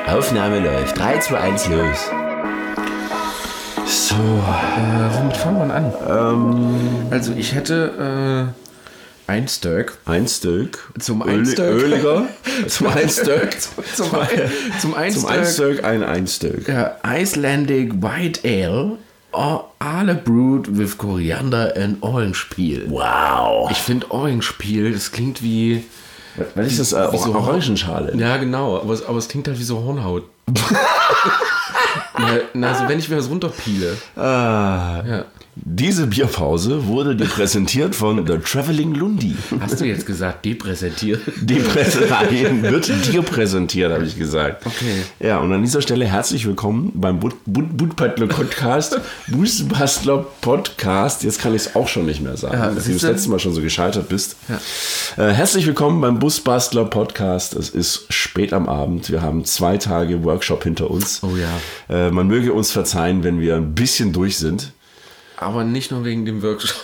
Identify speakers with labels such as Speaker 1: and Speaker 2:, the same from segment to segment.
Speaker 1: Aufnahme läuft. 3, 2, 1, los.
Speaker 2: So, womit fangen wir an? Also ich hätte ein Stück.
Speaker 1: Ein Stück.
Speaker 2: Zum Einstück.
Speaker 1: Öliger. Zum Einstück.
Speaker 2: Zum
Speaker 1: Zum Einstück ein Einstück.
Speaker 2: Ja, Icelandic White Ale. Ale brewed with Koriander and Orange Peel.
Speaker 1: Wow.
Speaker 2: Ich finde Orange Peel, das klingt wie...
Speaker 1: Was ist das?
Speaker 2: Wie so
Speaker 1: Orangenschale?
Speaker 2: Ja, genau. Aber es klingt halt wie so Hornhaut. Also wenn ich mir das runterpiele. Ja.
Speaker 1: Diese Bierpause wurde dir präsentiert von The Traveling Lundi.
Speaker 2: Hast du jetzt gesagt, depräsentiert?
Speaker 1: Nein, wird dir präsentiert, habe ich gesagt.
Speaker 2: Okay.
Speaker 1: Ja, und an dieser Stelle herzlich willkommen beim Budbastler Podcast. Busbastler Podcast. Jetzt kann ich es auch schon nicht mehr sagen,
Speaker 2: Ja,
Speaker 1: dass du das letzte Mal schon so gescheitert bist.
Speaker 2: Ja.
Speaker 1: Herzlich willkommen beim Busbastler Podcast. Es ist spät am Abend. Wir haben 2 Tage Workshop hinter uns.
Speaker 2: Oh ja.
Speaker 1: Man möge uns verzeihen, wenn wir ein bisschen durch sind.
Speaker 2: Aber nicht nur wegen dem Workshop.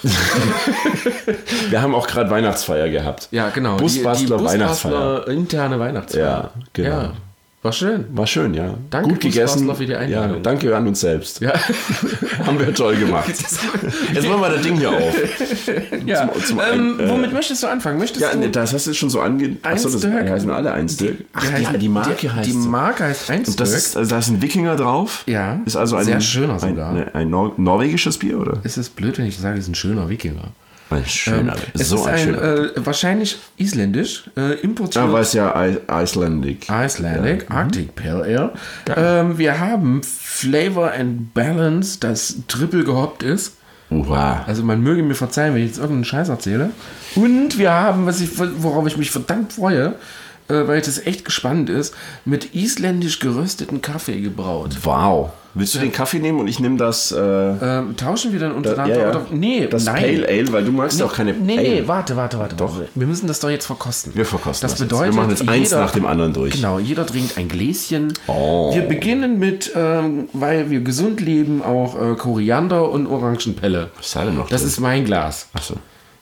Speaker 1: Wir haben auch gerade Weihnachtsfeier gehabt.
Speaker 2: Ja, genau.
Speaker 1: Busbastler Weihnachtsfeier.
Speaker 2: Interne Weihnachtsfeier.
Speaker 1: Ja, genau.
Speaker 2: Ja. War schön.
Speaker 1: War schön, ja.
Speaker 2: Danke,
Speaker 1: gut gegessen.
Speaker 2: Busbastler, für die Einladung.
Speaker 1: Ja, danke an uns selbst.
Speaker 2: Ja.
Speaker 1: Haben wir toll gemacht. Jetzt machen wir das Ding hier auf.
Speaker 2: Ja. Womit möchtest du anfangen? Möchtest
Speaker 1: Ja,
Speaker 2: du
Speaker 1: das hast du schon so ange... Achso, das heißen alle Einstück. Die Marke heißt
Speaker 2: Die
Speaker 1: so.
Speaker 2: Marke heißt Einstück.
Speaker 1: Und das ist, also da ist ein Wikinger drauf.
Speaker 2: Ja.
Speaker 1: Ist also ein
Speaker 2: sehr schöner sogar.
Speaker 1: Ein norwegisches Bier, oder?
Speaker 2: Es ist blöd, wenn ich sage, es ist ein schöner Wikinger.
Speaker 1: Ein schöner.
Speaker 2: Es ist wahrscheinlich isländisch, importiert.
Speaker 1: Ja, weil es ja Icelandic.
Speaker 2: Icelandic, Arctic Pale Ale. Wir haben Flavor and Balance, das triple gehoppt ist.
Speaker 1: Uha.
Speaker 2: Also man möge mir verzeihen, wenn ich jetzt irgendeinen Scheiß erzähle. Und wir haben, worauf ich mich verdammt freue, weil das echt gespannt ist, mit isländisch gerösteten Kaffee gebraut.
Speaker 1: Wow. Willst du den Kaffee nehmen und ich nehme das...
Speaker 2: Tauschen wir dann untereinander?
Speaker 1: Ja.
Speaker 2: Oder? Nee,
Speaker 1: das
Speaker 2: nein.
Speaker 1: Pale Ale, weil du magst ja auch keine
Speaker 2: Nee,
Speaker 1: Ale.
Speaker 2: warte.
Speaker 1: Doch.
Speaker 2: Wir müssen das doch jetzt verkosten.
Speaker 1: Wir verkosten
Speaker 2: das bedeutet,
Speaker 1: jetzt. Wir machen jetzt eins nach dem anderen durch.
Speaker 2: Genau, jeder trinkt ein Gläschen.
Speaker 1: Oh.
Speaker 2: Wir beginnen mit, weil wir gesund leben, auch Koriander und Orangenpelle.
Speaker 1: Was ist da denn noch
Speaker 2: Das
Speaker 1: drin?
Speaker 2: ist mein Glas.
Speaker 1: Achso.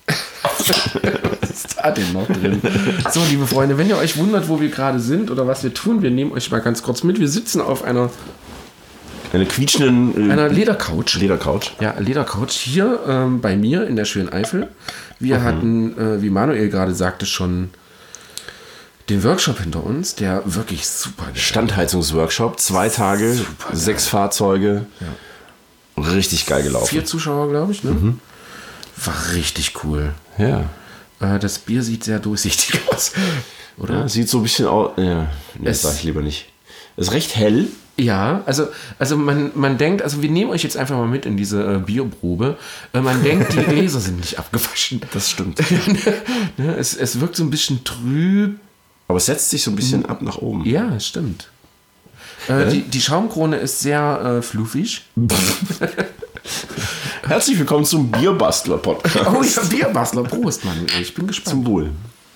Speaker 2: Was ist da denn noch drin? So, liebe Freunde, wenn ihr euch wundert, wo wir gerade sind oder was wir tun, wir nehmen euch mal ganz kurz mit. Wir sitzen auf einer
Speaker 1: quietschenden...
Speaker 2: einer Ledercouch.
Speaker 1: Ledercouch.
Speaker 2: Ja, Ledercouch hier bei mir in der schönen Eifel. Wir hatten, wie Manuel gerade sagte, schon den Workshop hinter uns, der wirklich super ist.
Speaker 1: Standheizungsworkshop, 2 Tage,
Speaker 2: Super
Speaker 1: 6 Fahrzeuge. Ja. Richtig geil gelaufen.
Speaker 2: 4 Zuschauer, glaube ich, ne? War richtig cool.
Speaker 1: Ja.
Speaker 2: Das Bier sieht sehr durchsichtig aus, oder?
Speaker 1: Ja, sieht so ein bisschen aus... Ja, das sag ich lieber nicht. Ist recht hell.
Speaker 2: Ja, also man denkt, also wir nehmen euch jetzt einfach mal mit in diese Bierprobe. Man denkt, die Gläser sind nicht abgewaschen.
Speaker 1: Das stimmt.
Speaker 2: Ne, es wirkt so ein bisschen trüb.
Speaker 1: Aber es setzt sich so ein bisschen ab nach oben.
Speaker 2: Ja, es stimmt. Die Schaumkrone ist sehr fluffig.
Speaker 1: Herzlich willkommen zum Bierbastler-Podcast.
Speaker 2: Oh ja, Bierbastler. Prost, Mann. Ich bin gespannt.
Speaker 1: Zum Wohl.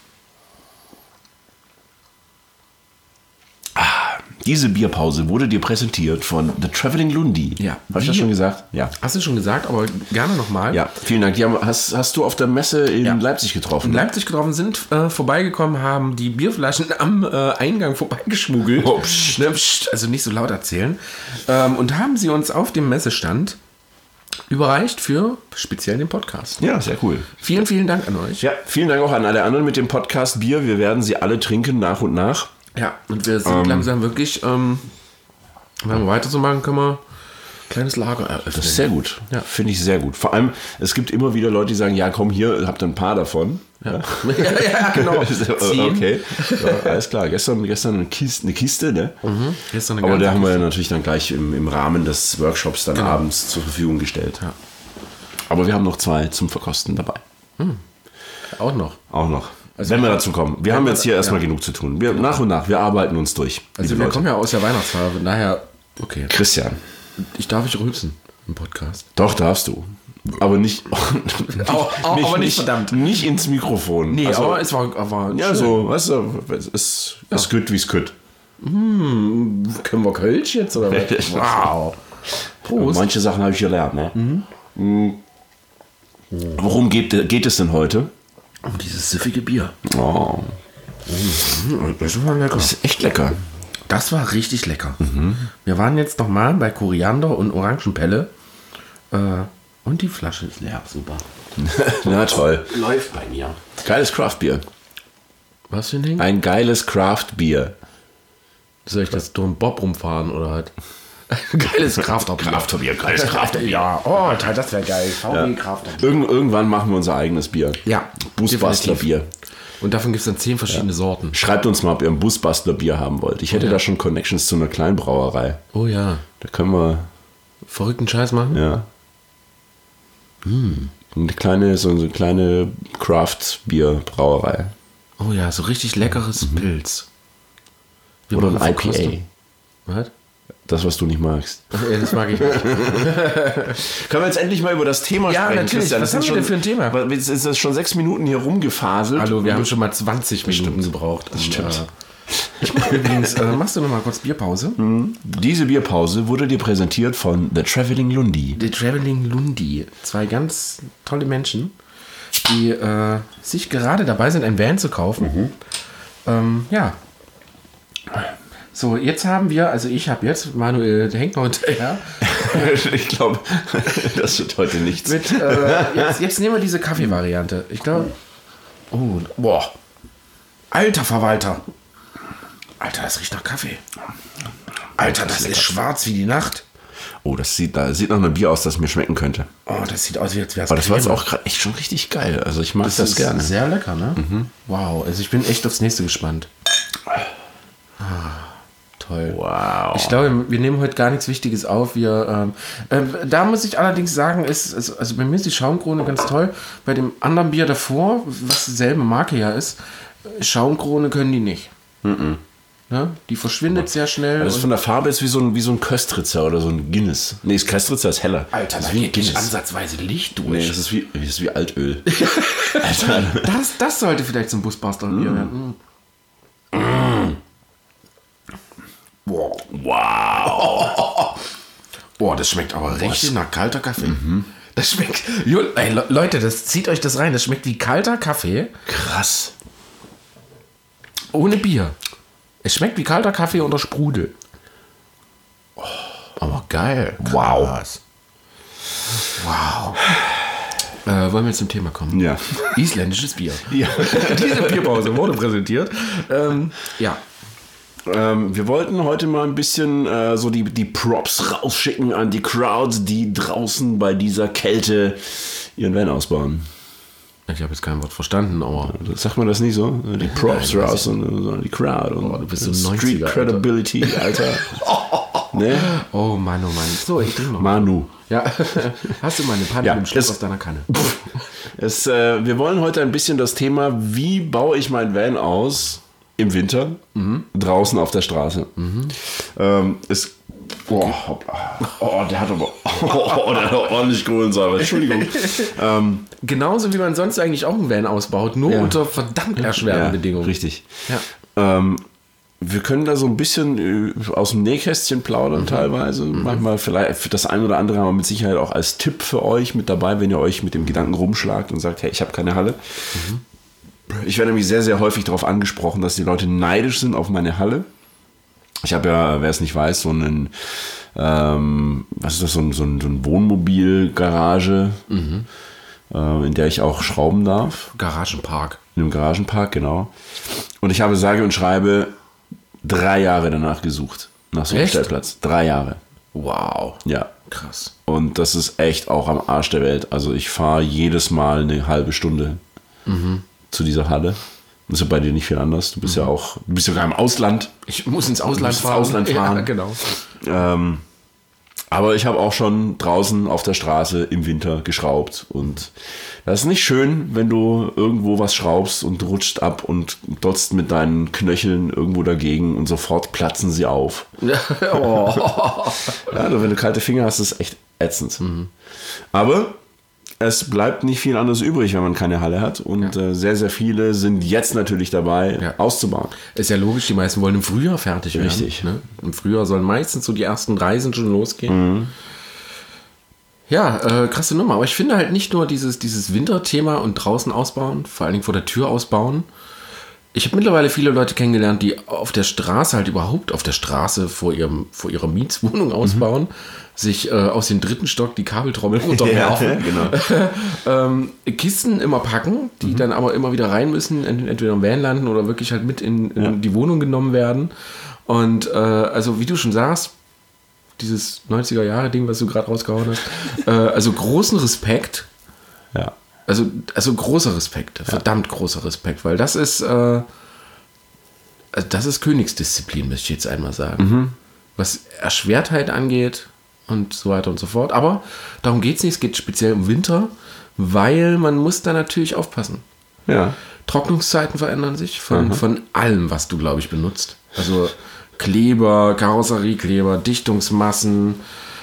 Speaker 1: Diese Bierpause wurde dir präsentiert von The Traveling Lundi.
Speaker 2: Ja.
Speaker 1: Habe ich das schon gesagt? Ja.
Speaker 2: Hast du schon gesagt, aber gerne nochmal.
Speaker 1: Ja, vielen Dank. Hast du auf der Messe in Leipzig getroffen?
Speaker 2: In Leipzig getroffen, sind vorbeigekommen, haben die Bierflaschen am Eingang vorbeigeschmuggelt.
Speaker 1: Oh, psst.
Speaker 2: Ne, psst, also nicht so laut erzählen. Und haben sie uns auf dem Messestand überreicht für speziell den Podcast.
Speaker 1: Ja, sehr cool.
Speaker 2: Vielen, vielen Dank an euch.
Speaker 1: Ja, vielen Dank auch an alle anderen mit dem Podcast Bier. Wir werden sie alle trinken, nach und nach.
Speaker 2: Ja, und wir sind langsam wirklich, wenn wir weiter so machen, können wir ein kleines Lager eröffnen.
Speaker 1: Das ist sehr gut.
Speaker 2: Ja.
Speaker 1: Finde ich sehr gut. Vor allem, es gibt immer wieder Leute, die sagen, ja komm, hier, habt ihr ein paar davon.
Speaker 2: Ja, genau.
Speaker 1: Okay, ja, alles klar. Gestern eine Kiste, ne?
Speaker 2: Gestern eine
Speaker 1: Aber
Speaker 2: ganze
Speaker 1: der haben wir ja
Speaker 2: Kiste.
Speaker 1: natürlich dann gleich im Rahmen des Workshops dann abends zur Verfügung gestellt.
Speaker 2: Ja.
Speaker 1: Aber wir haben noch 2 zum Verkosten dabei.
Speaker 2: Auch noch.
Speaker 1: Auch noch. Wenn wir dazu kommen. Wir haben jetzt hier erstmal genug zu tun. Wir, nach und nach, wir arbeiten uns durch.
Speaker 2: Also wir kommen ja aus der Weihnachtsfeier, daher, okay.
Speaker 1: Christian.
Speaker 2: Ich darf nicht rülpsen im Podcast.
Speaker 1: Doch, darfst du. Aber nicht,
Speaker 2: aber nicht verdammt.
Speaker 1: Nicht ins Mikrofon.
Speaker 2: Nee,
Speaker 1: Also,
Speaker 2: aber es war
Speaker 1: ja,
Speaker 2: schön.
Speaker 1: so, weißt du, es ist gut, wie es gut.
Speaker 2: Können wir Kölsch jetzt, oder was? Wow. Prost.
Speaker 1: Manche Sachen habe ich gelernt, ne? Worum geht es denn heute?
Speaker 2: Dieses süffige Bier.
Speaker 1: Oh,
Speaker 2: Das ist mal lecker.
Speaker 1: das ist echt lecker.
Speaker 2: Das war richtig lecker. Wir waren jetzt noch mal bei Koriander und Orangenpelle. Und die Flasche ist leer. Super.
Speaker 1: Na toll.
Speaker 2: Läuft bei mir.
Speaker 1: Geiles Craftbier.
Speaker 2: Was für ein Ding?
Speaker 1: Ein geiles Craftbier.
Speaker 2: Soll ich das durch den Bob rumfahren oder halt? Geiles Crafterbier.
Speaker 1: Geiles Craftbier.
Speaker 2: Ja, oh, das wäre geil. VW Crafterbier.
Speaker 1: Irgendwann machen wir unser eigenes Bier.
Speaker 2: Ja,
Speaker 1: Busbastler Bier.
Speaker 2: Und davon gibt es dann 10 verschiedene Sorten.
Speaker 1: Schreibt uns mal, ob ihr ein Busbastler Bier haben wollt. Ich hätte da schon Connections zu einer kleinen Brauerei.
Speaker 2: Oh ja.
Speaker 1: Da können wir...
Speaker 2: Verrückten Scheiß machen?
Speaker 1: Ja. So eine kleine Craft-Bier-Brauerei.
Speaker 2: Oh ja, so richtig leckeres Pilz.
Speaker 1: Oder ein IPA.
Speaker 2: Was?
Speaker 1: Das, was du nicht magst.
Speaker 2: Ja, das mag ich nicht.
Speaker 1: Können wir jetzt endlich mal über das Thema
Speaker 2: Ja,
Speaker 1: sprechen?
Speaker 2: natürlich.
Speaker 1: Christian?
Speaker 2: Was haben wir denn für ein Thema?
Speaker 1: Jetzt ist das schon 6 Minuten hier rumgefaselt.
Speaker 2: Hallo, wir haben schon mal 20 Minuten gebraucht.
Speaker 1: Das stimmt.
Speaker 2: Ich mache übrigens, machst du noch mal kurz Bierpause?
Speaker 1: Diese Bierpause wurde dir präsentiert von The Traveling Lundi.
Speaker 2: The Traveling Lundi. 2 ganz tolle Menschen, die sich gerade dabei sind, ein Van zu kaufen. Ja. So, jetzt haben wir, also ich habe jetzt, Manuel, der hängt noch hinterher.
Speaker 1: Ich glaube, das wird heute nichts.
Speaker 2: Jetzt nehmen wir diese Kaffeevariante. Ich glaube, boah. Alter Verwalter. Alter, das riecht nach Kaffee. Alter, das ist schwarz wie die Nacht.
Speaker 1: Oh, das sieht nach einem Bier aus, das mir schmecken könnte.
Speaker 2: Oh, das sieht aus, wie als wäre es.
Speaker 1: Aber das war jetzt auch gerade echt schon richtig geil. Also ich mag das gerne.
Speaker 2: Sehr lecker, ne? Wow, also ich bin echt aufs nächste gespannt. Toll.
Speaker 1: Wow.
Speaker 2: Ich glaube, wir nehmen heute gar nichts Wichtiges auf. Da muss ich allerdings sagen, also bei mir ist die Schaumkrone ganz toll. Bei dem anderen Bier davor, was dieselbe Marke ja ist, Schaumkrone können die nicht. Ne? Die verschwindet sehr schnell.
Speaker 1: Das ist von der Farbe ist wie so ein Köstritzer oder so ein Guinness. Nee, das Köstritzer ist heller.
Speaker 2: Alter,
Speaker 1: das
Speaker 2: da
Speaker 1: ist wie
Speaker 2: geht nicht ansatzweise Licht durch.
Speaker 1: Nee, das ist wie Altöl. Alter.
Speaker 2: Das sollte vielleicht zum Busbastler-Bier werden.
Speaker 1: Wow.
Speaker 2: Boah, das schmeckt aber richtig nach kalter Kaffee. Das schmeckt... Ey, Leute, zieht euch das rein. Das schmeckt wie kalter Kaffee.
Speaker 1: Krass.
Speaker 2: Ohne Bier. Es schmeckt wie kalter Kaffee unter Sprudel. Oh, aber geil.
Speaker 1: Wow.
Speaker 2: Wollen wir jetzt zum Thema kommen?
Speaker 1: Ja.
Speaker 2: Isländisches Bier.
Speaker 1: Ja.
Speaker 2: Diese Bierpause wurde präsentiert. Ja.
Speaker 1: Wir wollten heute mal ein bisschen so die Props rausschicken an die Crowds, die draußen bei dieser Kälte ihren Van ausbauen.
Speaker 2: Ich habe jetzt kein Wort verstanden, aber...
Speaker 1: Sagt man das nicht so? Die Props raus und die Crowd und
Speaker 2: du bist so
Speaker 1: Street
Speaker 2: 90er,
Speaker 1: Credibility, Alter. Ne?
Speaker 2: Oh Mann, oh Mann. So, ich trinke noch.
Speaker 1: Manu.
Speaker 2: Ja. Hast du mal eine Panne mit dem Schluck aus deiner Kanne?
Speaker 1: Wir wollen heute ein bisschen das Thema, wie baue ich mein Van aus im Winter draußen auf der Straße. Der hat aber ordentlich Kohlensäure. Entschuldigung.
Speaker 2: Genauso wie man sonst eigentlich auch einen Van ausbaut, nur unter verdammt erschwerten Bedingungen.
Speaker 1: Richtig.
Speaker 2: Ja.
Speaker 1: Wir können da so ein bisschen aus dem Nähkästchen plaudern teilweise. Manchmal vielleicht für das ein oder andere haben wir mit Sicherheit auch als Tipp für euch mit dabei, wenn ihr euch mit dem Gedanken rumschlagt und sagt, hey, ich habe keine Halle. Ich werde nämlich sehr, sehr häufig darauf angesprochen, dass die Leute neidisch sind auf meine Halle. Ich habe ja, wer es nicht weiß, so einen, was ist das, so ein Wohnmobilgarage, in der ich auch schrauben darf.
Speaker 2: Garagenpark.
Speaker 1: In einem Garagenpark, genau. Und ich habe sage und schreibe 3 Jahre danach gesucht, nach so einem Stellplatz. 3 Jahre.
Speaker 2: Wow.
Speaker 1: Ja.
Speaker 2: Krass.
Speaker 1: Und das ist echt auch am Arsch der Welt. Also ich fahre jedes Mal eine halbe Stunde zu dieser Halle. Das ist ja bei dir nicht viel anders. Du bist ja sogar im Ausland.
Speaker 2: Ich muss ins Ausland
Speaker 1: fahren.
Speaker 2: Ja, genau.
Speaker 1: Aber ich habe auch schon draußen auf der Straße im Winter geschraubt. Und das ist nicht schön, wenn du irgendwo was schraubst und rutscht ab und dotzt mit deinen Knöcheln irgendwo dagegen und sofort platzen sie auf.
Speaker 2: Oh.
Speaker 1: Ja, also wenn du kalte Finger hast, ist es echt ätzend. Aber es bleibt nicht viel anderes übrig, wenn man keine Halle hat. Und sehr, sehr viele sind jetzt natürlich dabei, auszubauen.
Speaker 2: Ist ja logisch, die meisten wollen im Frühjahr fertig werden.
Speaker 1: Richtig.
Speaker 2: Ne? Im Frühjahr sollen meistens so die ersten Reisen schon losgehen. Ja, krasse Nummer. Aber ich finde halt nicht nur dieses Winterthema und draußen ausbauen, vor allen Dingen vor der Tür ausbauen, Ich habe mittlerweile viele Leute kennengelernt, die auf der Straße halt überhaupt auf der Straße vor ihrer Mietswohnung ausbauen, sich aus dem 3. Stock die Kabeltrommel runterwerfen,
Speaker 1: Genau.
Speaker 2: Kisten immer packen, die dann aber immer wieder rein müssen, entweder im Van landen oder wirklich halt mit in die Wohnung genommen werden. Und also wie du schon sagst, dieses 90er-Jahre-Ding, was du gerade rausgehauen hast, also großen Respekt.
Speaker 1: Ja.
Speaker 2: Also großer Respekt, verdammt großer Respekt, weil das ist Königsdisziplin, möchte ich jetzt einmal sagen. Was Erschwertheit angeht und so weiter und so fort. Aber darum geht es nicht, es geht speziell um Winter, weil man muss da natürlich aufpassen.
Speaker 1: Ja.
Speaker 2: Trocknungszeiten verändern sich von allem, was du, glaube ich, benutzt. Also Kleber, Karosseriekleber, Dichtungsmassen,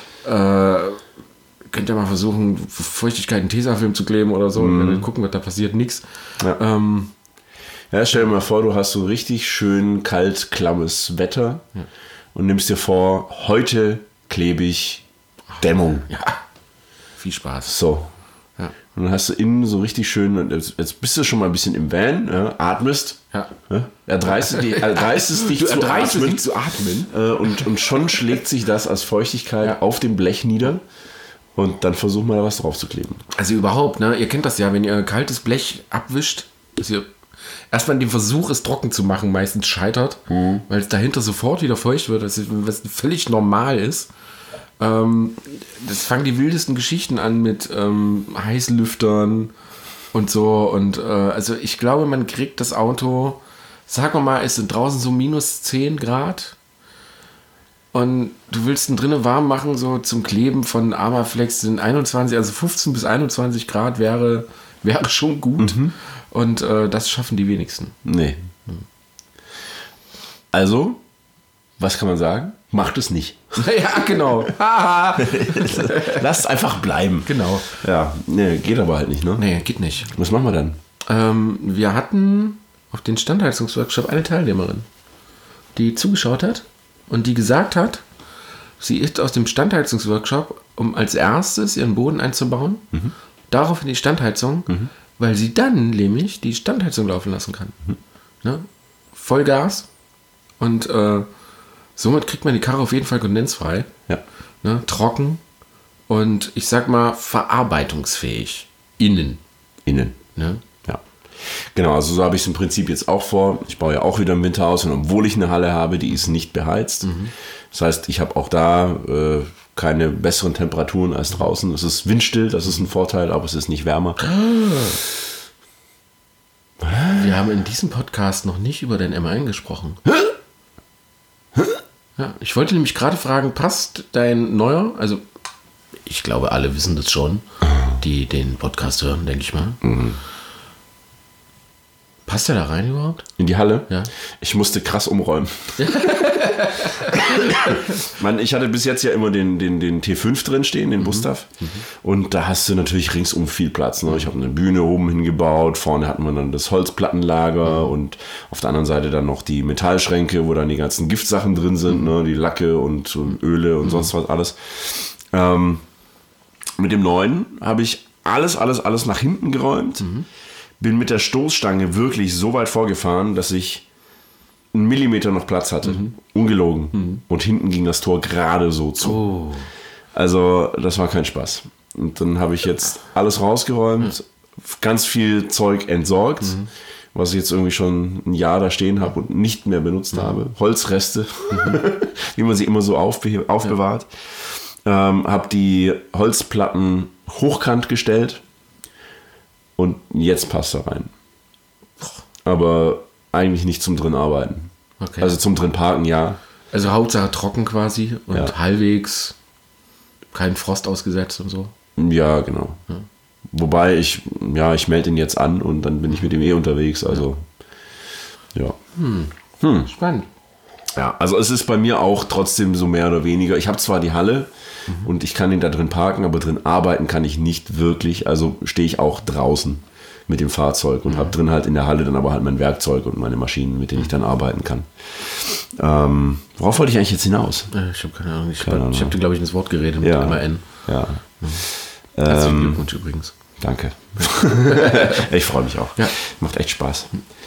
Speaker 2: könnt ihr mal versuchen, Feuchtigkeit in Tesafilm zu kleben oder so. Dann gucken wir, da passiert nichts.
Speaker 1: Ja. Ja, stell dir mal vor, du hast so richtig schön kalt, klammes Wetter und nimmst dir vor, heute klebe ich Dämmung.
Speaker 2: Ja, viel Spaß.
Speaker 1: So.
Speaker 2: Ja.
Speaker 1: Und dann hast du innen so richtig schön, und jetzt bist du schon mal ein bisschen im Van, atmest, erdreistest dich zu atmen und schon schlägt sich das als Feuchtigkeit auf dem Blech nieder. Und dann versuch mal, was drauf zu kleben.
Speaker 2: Also überhaupt, ne? Ihr kennt das ja, wenn ihr kaltes Blech abwischt, dass ihr erstmal den Versuch, es trocken zu machen, meistens scheitert, weil es dahinter sofort wieder feucht wird, was völlig normal ist. Das fangen die wildesten Geschichten an mit Heißlüftern und so. Und also ich glaube, man kriegt das Auto, sagen wir mal, es sind draußen so minus 10 Grad. Und du willst ihn drinnen warm machen, so zum Kleben von Armaflex sind 21, also 15 bis 21 Grad wäre schon gut. Und das schaffen die wenigsten.
Speaker 1: Nee. Also, was kann man sagen? Macht es nicht.
Speaker 2: Ja, genau.
Speaker 1: Lasst einfach bleiben.
Speaker 2: Genau.
Speaker 1: Ja, nee, geht aber halt nicht, ne?
Speaker 2: Nee, geht nicht.
Speaker 1: Was machen wir dann?
Speaker 2: Wir hatten auf den Standheizungsworkshop eine Teilnehmerin, die zugeschaut hat und die gesagt hat, sie ist aus dem Standheizungsworkshop, um als erstes ihren Boden einzubauen, darauf in die Standheizung, weil sie dann nämlich die Standheizung laufen lassen kann. Ne? Vollgas und somit kriegt man die Karre auf jeden Fall kondensfrei, ne? Trocken und ich sag mal verarbeitungsfähig. Innen. Ne?
Speaker 1: Ja. Genau, also so habe ich es im Prinzip jetzt auch vor. Ich baue ja auch wieder im Winter aus und obwohl ich eine Halle habe, die ist nicht beheizt. Das heißt, ich habe auch da keine besseren Temperaturen als draußen. Es ist windstill, das ist ein Vorteil, aber es ist nicht wärmer.
Speaker 2: Wir haben in diesem Podcast noch nicht über den M1 gesprochen. Ja, ich wollte nämlich gerade fragen, passt dein neuer, also ich glaube, alle wissen das schon, die den Podcast hören, denke ich mal. Passt der da rein überhaupt?
Speaker 1: In die Halle?
Speaker 2: Ja.
Speaker 1: Ich musste krass umräumen. Ich hatte bis jetzt ja immer den T5 drin stehen, den Bustav. Und da hast du natürlich ringsum viel Platz. Ne? Ich habe eine Bühne oben hingebaut. Vorne hatten wir dann das Holzplattenlager und auf der anderen Seite dann noch die Metallschränke, wo dann die ganzen Giftsachen drin sind, ne? Die Lacke und Öle und sonst was alles. Mit dem neuen habe ich alles nach hinten geräumt. Bin mit der Stoßstange wirklich so weit vorgefahren, dass ich einen Millimeter noch Platz hatte. Ungelogen. Und hinten ging das Tor gerade so zu. Also das war kein Spaß. Und dann habe ich jetzt alles rausgeräumt, ganz viel Zeug entsorgt, was ich jetzt irgendwie schon ein Jahr da stehen habe und nicht mehr benutzt habe. Holzreste, wie man sie immer so aufbewahrt. Habe die Holzplatten hochkant gestellt. Und jetzt passt er rein. Aber eigentlich nicht zum drin arbeiten.
Speaker 2: Okay.
Speaker 1: Also zum drin parken, ja.
Speaker 2: Also Hauptsache trocken quasi und
Speaker 1: Ja.
Speaker 2: halbwegs kein Frost ausgesetzt und so.
Speaker 1: Ja, genau.
Speaker 2: Ja.
Speaker 1: Wobei ich melde ihn jetzt an und dann bin ich mit ihm unterwegs. Also, ja.
Speaker 2: Spannend.
Speaker 1: Ja, also es ist bei mir auch trotzdem so mehr oder weniger. Ich habe zwar die Halle und ich kann ihn da drin parken, aber drin arbeiten kann ich nicht wirklich. Also stehe ich auch draußen mit dem Fahrzeug und habe drin halt in der Halle dann aber halt mein Werkzeug und meine Maschinen, mit denen ich dann arbeiten kann. Worauf wollte ich eigentlich jetzt hinaus?
Speaker 2: Ich habe keine Ahnung. Ich habe dir, glaube ich, ins Wort geredet mit
Speaker 1: Ja.
Speaker 2: MAN.
Speaker 1: Ja.
Speaker 2: Herzlichen Glückwunsch übrigens.
Speaker 1: Danke. Ich freue mich auch.
Speaker 2: Ja.
Speaker 1: Macht echt Spaß.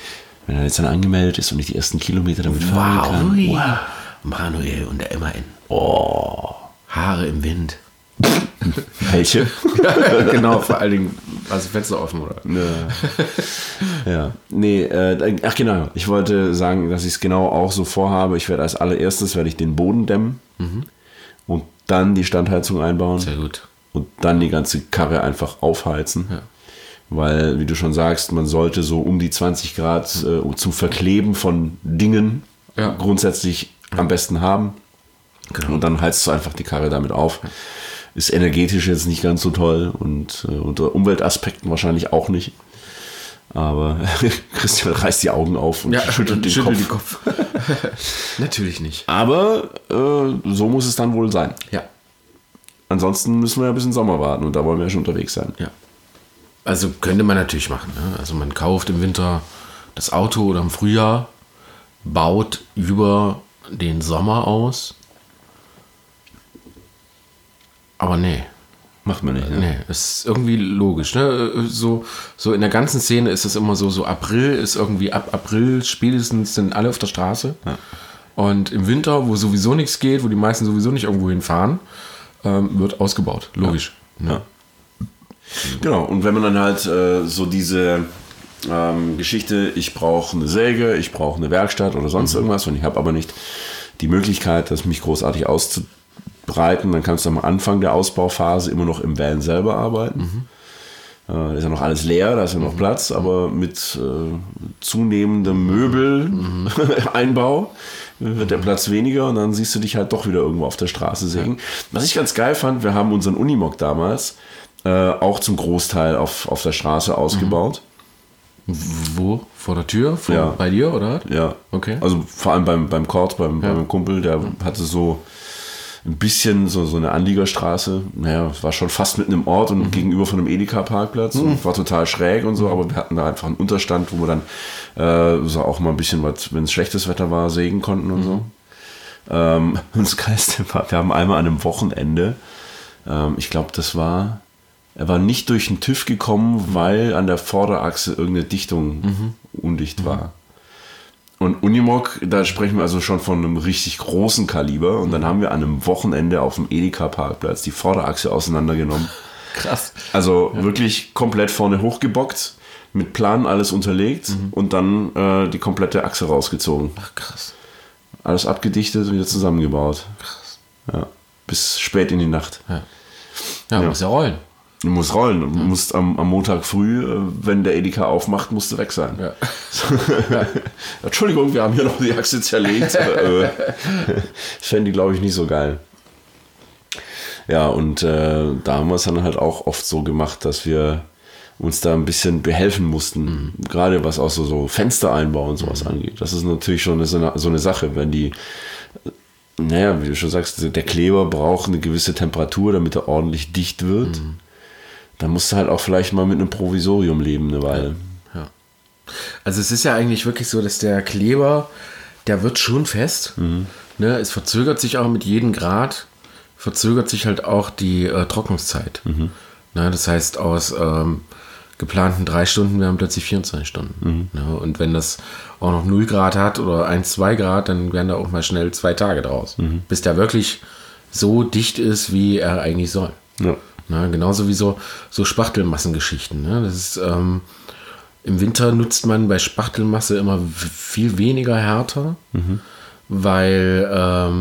Speaker 1: Wenn er jetzt dann angemeldet ist und ich die ersten Kilometer damit fahren kann.
Speaker 2: Wow. Manuel und der MAN. Haare im Wind.
Speaker 1: Welche?
Speaker 2: Genau, vor allen Dingen, also Fenster offen, oder?
Speaker 1: Ja. Nee, ach genau. Ich wollte sagen, dass ich es genau auch so vorhabe. Ich werde als allererstes den Boden dämmen und dann die Standheizung einbauen.
Speaker 2: Sehr gut.
Speaker 1: Und dann die ganze Karre einfach aufheizen.
Speaker 2: Ja.
Speaker 1: Weil, wie du schon sagst, man sollte so um die 20 Grad zum Verkleben von Dingen grundsätzlich am besten haben. Genau. Und dann heizt du einfach die Karre damit auf. Ist energetisch jetzt nicht ganz so toll und unter Umweltaspekten wahrscheinlich auch nicht. Aber Christian reißt die Augen auf und schüttelt den Kopf.
Speaker 2: Natürlich nicht.
Speaker 1: Aber so muss es dann wohl sein.
Speaker 2: Ja.
Speaker 1: Ansonsten müssen wir ja bis in den Sommer warten und da wollen wir ja schon unterwegs sein.
Speaker 2: Ja. Also könnte man natürlich machen. Ne? Also man kauft im Winter das Auto oder im Frühjahr, baut über den Sommer aus. Aber nee.
Speaker 1: Macht man nicht, ne?
Speaker 2: Nee, ist irgendwie logisch, ne? So in der ganzen Szene ist es immer so April ist irgendwie, ab April spätestens sind alle auf der Straße. Ja. Und im Winter, wo sowieso nichts geht, wo die meisten sowieso nicht irgendwo hinfahren, wird ausgebaut. Logisch.
Speaker 1: Ja. Ja. Genau, und wenn man dann halt so diese Geschichte, ich brauche eine Säge, ich brauche eine Werkstatt oder sonst irgendwas und ich habe aber nicht die Möglichkeit, das mich großartig auszubreiten, dann kannst du am Anfang der Ausbauphase immer noch im Van selber arbeiten. Da ist ja noch alles leer, da ist ja noch Platz, aber mit zunehmendem Möbeleinbau wird der Platz weniger und dann siehst du dich halt doch wieder irgendwo auf der Straße sägen. Was ich ganz geil fand, wir haben unseren Unimog damals auch zum Großteil auf der Straße ausgebaut.
Speaker 2: Wo? Vor der Tür? Bei dir, oder?
Speaker 1: Ja.
Speaker 2: Okay.
Speaker 1: Also vor allem beim Kurt, bei meinem Kumpel, der hatte so ein bisschen so eine Anliegerstraße. Naja, es war schon fast mitten im Ort und gegenüber von einem Edeka-Parkplatz. Und war total schräg und so, aber wir hatten da einfach einen Unterstand, wo wir dann so auch mal ein bisschen, wenn es schlechtes Wetter war, sägen konnten und so. Und das Geilste war, wir haben einmal an einem Wochenende, ich glaube, er war nicht durch den TÜV gekommen, weil an der Vorderachse irgendeine Dichtung undicht war. Und Unimog, da sprechen wir also schon von einem richtig großen Kaliber. Und dann haben wir an einem Wochenende auf dem Edeka-Parkplatz die Vorderachse auseinandergenommen.
Speaker 2: Krass.
Speaker 1: Also wirklich komplett vorne hochgebockt, mit Plan alles unterlegt und dann die komplette Achse rausgezogen.
Speaker 2: Ach, krass.
Speaker 1: Alles abgedichtet und wieder zusammengebaut.
Speaker 2: Krass.
Speaker 1: Ja, bis spät in die Nacht.
Speaker 2: Ja, muss ja rollen.
Speaker 1: Du musst rollen. Du musst am Montag früh, wenn der Edeka aufmacht, musst du weg sein. Ja. Entschuldigung, wir haben hier noch die Achse zerlegt. Das fänden die, glaube ich, nicht so geil. Ja, und da haben wir es dann halt auch oft so gemacht, dass wir uns da ein bisschen behelfen mussten. Gerade was auch so Fenstereinbau und sowas angeht. Das ist natürlich schon so eine Sache, wenn die... Naja, wie du schon sagst, der Kleber braucht eine gewisse Temperatur, damit er ordentlich dicht wird. Dann musst du halt auch vielleicht mal mit einem Provisorium leben eine Weile.
Speaker 2: Ja. Also es ist ja eigentlich wirklich so, dass der Kleber, der wird schon fest. Ne? Es verzögert sich auch mit jedem Grad, verzögert sich halt auch die Trocknungszeit. Ne? Das heißt, aus geplanten 3 Stunden werden plötzlich 24 Stunden. Ne? Und wenn das auch noch 0 Grad hat oder 1-2 Grad, dann werden da auch mal schnell 2 Tage draus. Bis der wirklich so dicht ist, wie er eigentlich soll.
Speaker 1: Ja.
Speaker 2: Na, genauso wie so Spachtelmassengeschichten. Ne? Das ist, im Winter nutzt man bei Spachtelmasse immer viel weniger Härter, weil,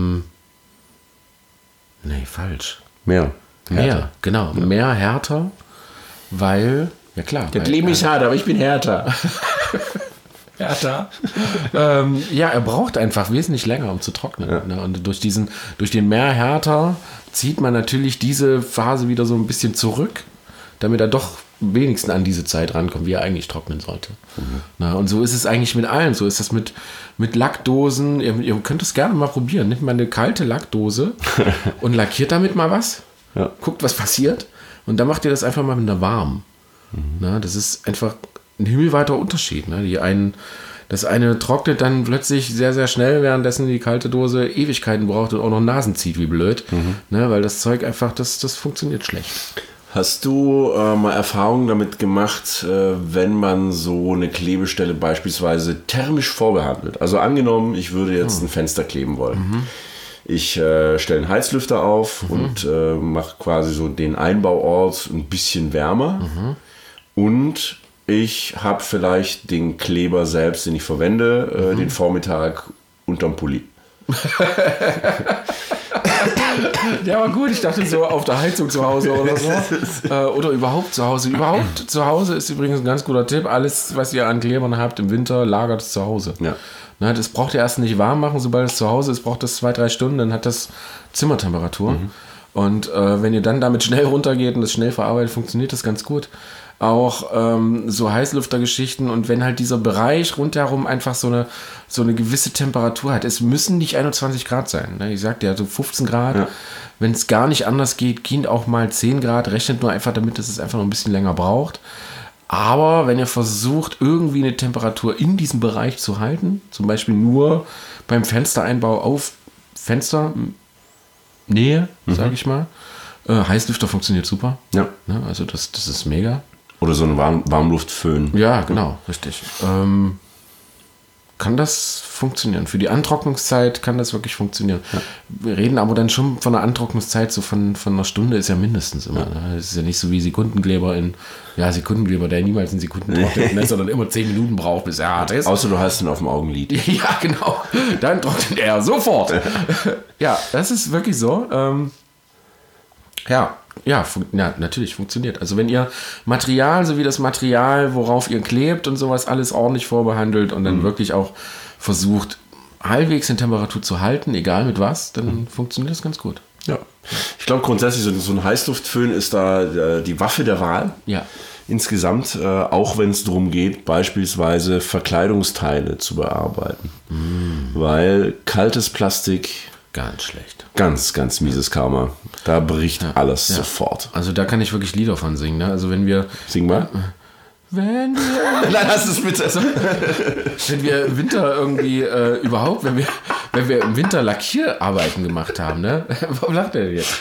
Speaker 2: falsch.
Speaker 1: Mehr,
Speaker 2: genau. Ja. Mehr härter, weil, ja klar.
Speaker 1: Das Leben ist hart, aber ich bin härter.
Speaker 2: Härter. Er braucht einfach wesentlich länger, um zu trocknen. Ja. Ne? Und durch den mehr härter zieht man natürlich diese Phase wieder so ein bisschen zurück, damit er doch wenigstens an diese Zeit rankommt, wie er eigentlich trocknen sollte. Na, und so ist es eigentlich mit allem. So ist das mit Lackdosen. Ihr könnt es gerne mal probieren. Nehmt mal eine kalte Lackdose und lackiert damit mal was. Ja. Guckt, was passiert. Und dann macht ihr das einfach mal mit einer warmen. Na, das ist einfach ein himmelweiter Unterschied. Ne? Das eine trocknet dann plötzlich sehr, sehr schnell, währenddessen die kalte Dose Ewigkeiten braucht und auch noch Nasen zieht, wie blöd. Ne? Weil das Zeug einfach, das funktioniert schlecht.
Speaker 1: Hast du mal Erfahrungen damit gemacht, wenn man so eine Klebestelle beispielsweise thermisch vorbehandelt? Also angenommen, ich würde jetzt ein Fenster kleben wollen. Ich stelle einen Heizlüfter auf und mache quasi so den Einbauort ein bisschen wärmer. Und ich habe vielleicht den Kleber selbst, den ich verwende, den Vormittag unterm Pulli.
Speaker 2: Ja, aber gut, ich dachte so auf der Heizung zu Hause oder so. Oder überhaupt zu Hause. Überhaupt zu Hause ist übrigens ein ganz guter Tipp. Alles, was ihr an Klebern habt im Winter, lagert es zu Hause.
Speaker 1: Ja.
Speaker 2: Na, das braucht ihr erst nicht warm machen, sobald es zu Hause ist, braucht das 2-3 Stunden, dann hat das Zimmertemperatur. Und wenn ihr dann damit schnell runtergeht und das schnell verarbeitet, funktioniert das ganz gut. Auch so Heißlüftergeschichten und wenn halt dieser Bereich rundherum einfach so eine gewisse Temperatur hat. Es müssen nicht 21 Grad sein. Ne? Ich sagte ja, so 15 Grad. Ja. Wenn es gar nicht anders geht, gehen auch mal 10 Grad. Rechnet nur einfach damit, dass es einfach noch ein bisschen länger braucht. Aber wenn ihr versucht, irgendwie eine Temperatur in diesem Bereich zu halten, zum Beispiel nur beim Fenstereinbau auf Fensternähe, sage ich mal, Heißlüfter funktioniert super.
Speaker 1: Ja.
Speaker 2: Ne? Also das ist mega.
Speaker 1: Oder so ein Warmluftföhn.
Speaker 2: Ja, genau, richtig. Kann das funktionieren. Für die Antrocknungszeit kann das wirklich funktionieren. Ja. Wir reden aber dann schon von einer Antrocknungszeit, so von einer Stunde ist ja mindestens immer. Ne? Das ist ja nicht so wie Sekundenkleber Sekundenkleber, der niemals in Sekunden trocknet, ne? sondern immer 10 Minuten braucht, bis er hart ist.
Speaker 1: Außer du hast ihn auf dem Augenlid.
Speaker 2: Ja, genau. Dann trocknet er sofort. Ja, das ist wirklich so. Ja, natürlich funktioniert. Also wenn ihr Material, so wie das Material, worauf ihr klebt und sowas, alles ordentlich vorbehandelt und dann wirklich auch versucht, halbwegs in Temperatur zu halten, egal mit was, dann funktioniert das ganz gut.
Speaker 1: Ja. Ich glaube grundsätzlich, so ein Heißluftföhn ist da die Waffe der Wahl.
Speaker 2: Ja.
Speaker 1: Insgesamt, auch wenn es darum geht, beispielsweise Verkleidungsteile zu bearbeiten. Weil kaltes Plastik...
Speaker 2: Ganz schlecht.
Speaker 1: Ganz, ganz mieses Karma. Da bricht alles sofort.
Speaker 2: Also da kann ich wirklich Lieder von singen. Ne? Also wenn wir...
Speaker 1: Sing mal.
Speaker 2: Wenn wir...
Speaker 1: Nein, lass es bitte.
Speaker 2: Wenn wir im Winter irgendwie wenn wir im Winter Lackierarbeiten gemacht haben, ne? Warum lacht der denn jetzt?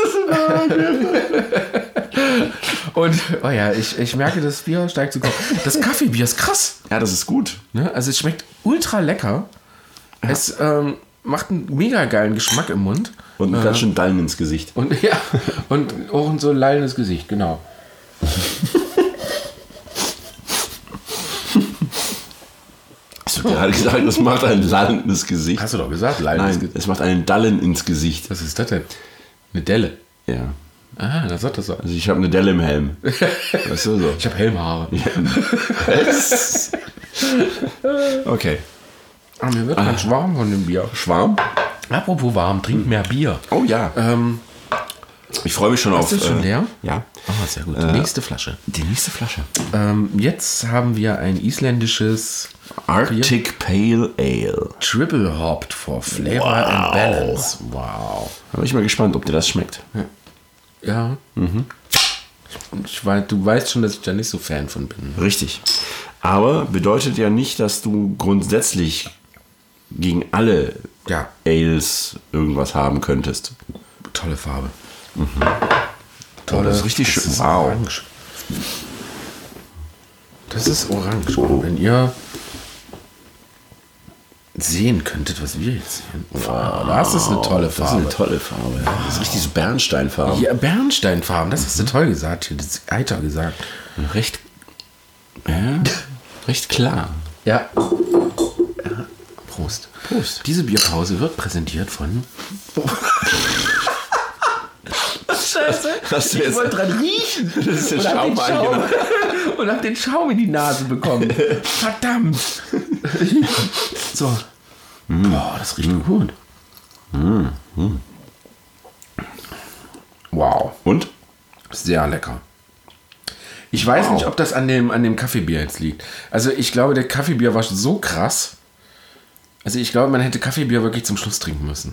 Speaker 2: Und, ich merke, das Bier steigt zu Kopf. Das Kaffeebier ist krass.
Speaker 1: Ja, das ist gut.
Speaker 2: Ne? Also es schmeckt ultra lecker. Ja. Es macht einen mega geilen Geschmack im Mund.
Speaker 1: Und einen ganz schön Dallen ins Gesicht.
Speaker 2: Und auch so ein lallendes Gesicht, genau.
Speaker 1: Hast du gerade gesagt, das macht ein lallendes Gesicht?
Speaker 2: Hast du doch gesagt, lallendes
Speaker 1: Gesicht. Nein, es macht einen Dallen ins Gesicht.
Speaker 2: Was ist das denn? Eine Delle?
Speaker 1: Ja.
Speaker 2: Ah, das sagt das so.
Speaker 1: Also ich habe eine Delle im Helm. Weißt du so?
Speaker 2: Ich habe Helmhaare. Ja.
Speaker 1: Okay.
Speaker 2: Aber mir wird ganz warm von dem Bier.
Speaker 1: Schwarm?
Speaker 2: Apropos warm, trink mehr Bier.
Speaker 1: Oh ja. Ich freue mich schon auf...
Speaker 2: Ist das schon leer?
Speaker 1: Ja.
Speaker 2: Oh, sehr gut. Die nächste Flasche.
Speaker 1: Die nächste Flasche.
Speaker 2: Jetzt haben wir ein isländisches
Speaker 1: Arctic Pale Ale.
Speaker 2: Triple Hopped for Flavor and Balance. Wow.
Speaker 1: Da bin ich mal gespannt, ob dir das schmeckt.
Speaker 2: Ja. Du weißt schon, dass ich da nicht so Fan von bin.
Speaker 1: Richtig. Aber bedeutet ja nicht, dass du grundsätzlich gegen alle Ales irgendwas haben könntest.
Speaker 2: Tolle Farbe.
Speaker 1: Tolle, das ist richtig schön.
Speaker 2: Wow. Orange. Das ist orange. Oh. Wenn ihr sehen könntet, was wir jetzt sehen. Wow, das ist eine tolle Farbe.
Speaker 1: Das ist eine tolle Farbe. Das ist richtig so Bernsteinfarben.
Speaker 2: Ja, Bernsteinfarben. Das hast du toll gesagt. Das ist Eiter gesagt.
Speaker 1: Recht klar.
Speaker 2: Ja. Prost. Prost. Diese Bierpause wird präsentiert von... Scheiße. Ich wollte dran riechen. Das ist der Schaum und hab den Schaum in die Nase bekommen. Verdammt. So. Boah, das riecht gut. Wow.
Speaker 1: Und?
Speaker 2: Sehr lecker. Ich weiß nicht, ob das an dem Kaffeebier jetzt liegt. Also ich glaube, der Kaffeebier war so krass. Also ich glaube, man hätte Kaffeebier wirklich zum Schluss trinken müssen.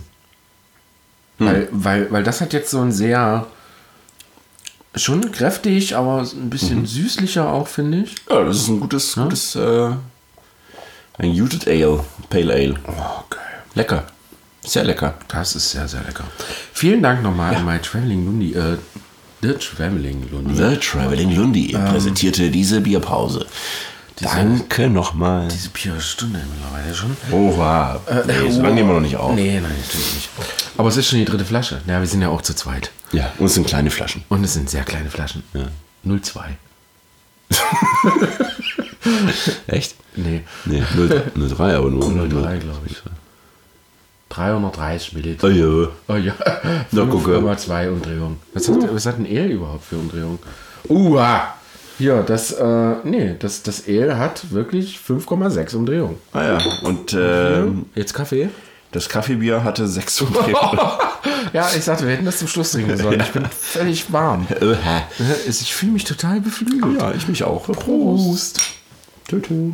Speaker 2: Weil das hat jetzt so ein sehr, schon kräftig, aber ein bisschen süßlicher auch, finde ich.
Speaker 1: Ja, das ist ein gutes ein Muted Ale, Pale Ale.
Speaker 2: Oh, geil.
Speaker 1: Lecker. Sehr lecker.
Speaker 2: Das ist sehr, sehr lecker. Vielen Dank nochmal an My Traveling Lundi. The Traveling Lundi.
Speaker 1: The Traveling Lundi präsentierte diese Bierpause. Danke nochmal.
Speaker 2: Diese Bierstunde mittlerweile schon.
Speaker 1: Oha. Nee, so lange nehmen wir noch nicht auf.
Speaker 2: Nee, nein, natürlich nicht. Aber es ist schon die 3. Flasche. Ja, wir sind ja auch zu zweit.
Speaker 1: Ja, und es sind kleine Flaschen.
Speaker 2: Und es sind sehr kleine Flaschen.
Speaker 1: Ja.
Speaker 2: 0,2.
Speaker 1: Echt?
Speaker 2: Nee.
Speaker 1: Nee, 0,3 aber nur.
Speaker 2: 0,3 glaube ich. 330 Milliliter.
Speaker 1: Oh ja.
Speaker 2: Oh ja.
Speaker 1: Na, gucke.
Speaker 2: 5,2 Umdrehungen. Was hat ein Ale überhaupt für Umdrehungen? Hier, das Ale hat wirklich 5,6 Umdrehungen.
Speaker 1: Ah ja. Und
Speaker 2: jetzt Kaffee?
Speaker 1: das Kaffeebier hatte 6 Umdrehungen.
Speaker 2: Ja, ich sagte, wir hätten das zum Schluss trinken sollen. Ich bin völlig warm. Ich fühle mich total beflügelt.
Speaker 1: Ja, ich mich auch.
Speaker 2: Prost.
Speaker 1: Tschüss.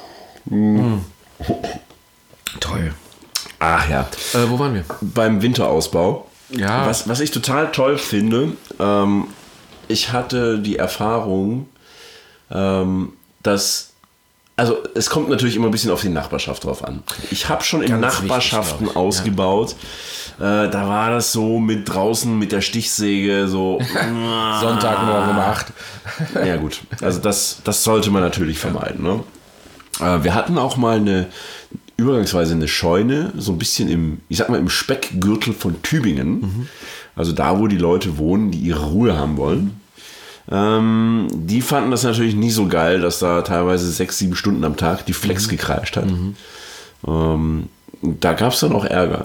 Speaker 2: Toll.
Speaker 1: Ach ja.
Speaker 2: Wo waren wir?
Speaker 1: Beim Winterausbau.
Speaker 2: Ja.
Speaker 1: Was ich total toll finde, ich hatte die Erfahrung, dass, also es kommt natürlich immer ein bisschen auf die Nachbarschaft drauf an. Ich habe schon in Nachbarschaften ausgebaut. Da war das so mit draußen mit der Stichsäge so
Speaker 2: Sonntagmorgen um 8.
Speaker 1: Ja gut, also das sollte man natürlich vermeiden. Ne? Wir hatten auch mal übergangsweise eine Scheune, so ein bisschen im Speckgürtel von Tübingen. Also da, wo die Leute wohnen, die ihre Ruhe haben wollen. Die fanden das natürlich nicht so geil, dass da teilweise 6-7 Stunden am Tag die Flex gekreischt hat. Da gab es dann auch Ärger.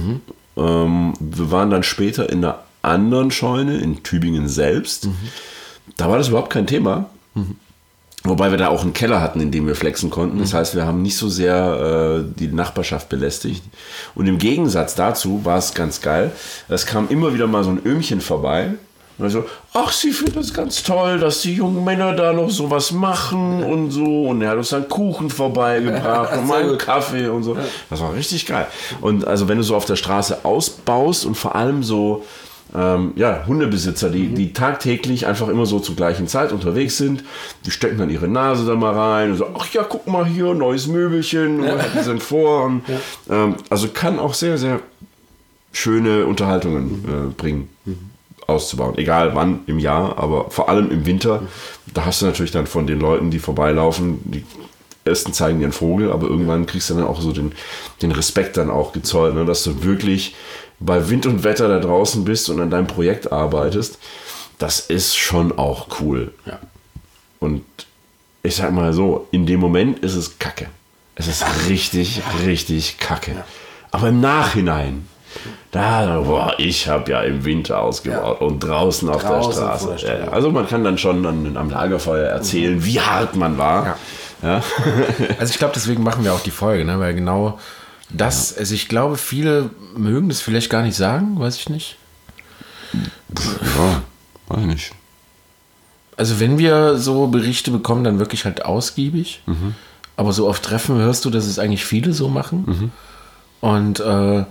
Speaker 1: Wir waren dann später in einer anderen Scheune in Tübingen selbst. Da war das überhaupt kein Thema. Wobei wir da auch einen Keller hatten, in dem wir flexen konnten. Das heißt, wir haben nicht so sehr die Nachbarschaft belästigt. Und im Gegensatz dazu war es ganz geil. Es kam immer wieder mal so ein Öhmchen vorbei. Und er so, ach, sie findet das ganz toll, dass die jungen Männer da noch sowas machen und so. Und er hat uns dann Kuchen vorbeigebracht und mal einen Kaffee und so. Das war richtig geil. Und also wenn du so auf der Straße ausbaust und vor allem so Hundebesitzer, die tagtäglich einfach immer so zur gleichen Zeit unterwegs sind, die stecken dann ihre Nase da mal rein und so, ach ja, guck mal hier, neues Möbelchen, die sind vor. Und, also kann auch sehr, sehr schöne Unterhaltungen bringen. Auszubauen. Egal wann im Jahr, aber vor allem im Winter. Da hast du natürlich dann von den Leuten, die vorbeilaufen, die ersten zeigen dir einen Vogel, aber irgendwann kriegst du dann auch so den Respekt dann auch gezollt, ne? Dass du wirklich bei Wind und Wetter da draußen bist und an deinem Projekt arbeitest. Das ist schon auch cool.
Speaker 2: Ja.
Speaker 1: Und ich sag mal so, in dem Moment ist es Kacke. Es ist richtig, richtig Kacke. Ja. Aber im Nachhinein, ich habe ja im Winter ausgebaut und draußen auf der Straße. Also man kann dann schon am Lagerfeuer erzählen, wie hart man war. Ja.
Speaker 2: Also ich glaube, deswegen machen wir auch die Folge, ne? Weil genau das, also ich glaube, viele mögen das vielleicht gar nicht sagen, weiß ich nicht.
Speaker 1: Ja, weiß ich nicht.
Speaker 2: Also wenn wir so Berichte bekommen, dann wirklich halt ausgiebig. Aber so auf Treffen hörst du, dass es eigentlich viele so machen. Und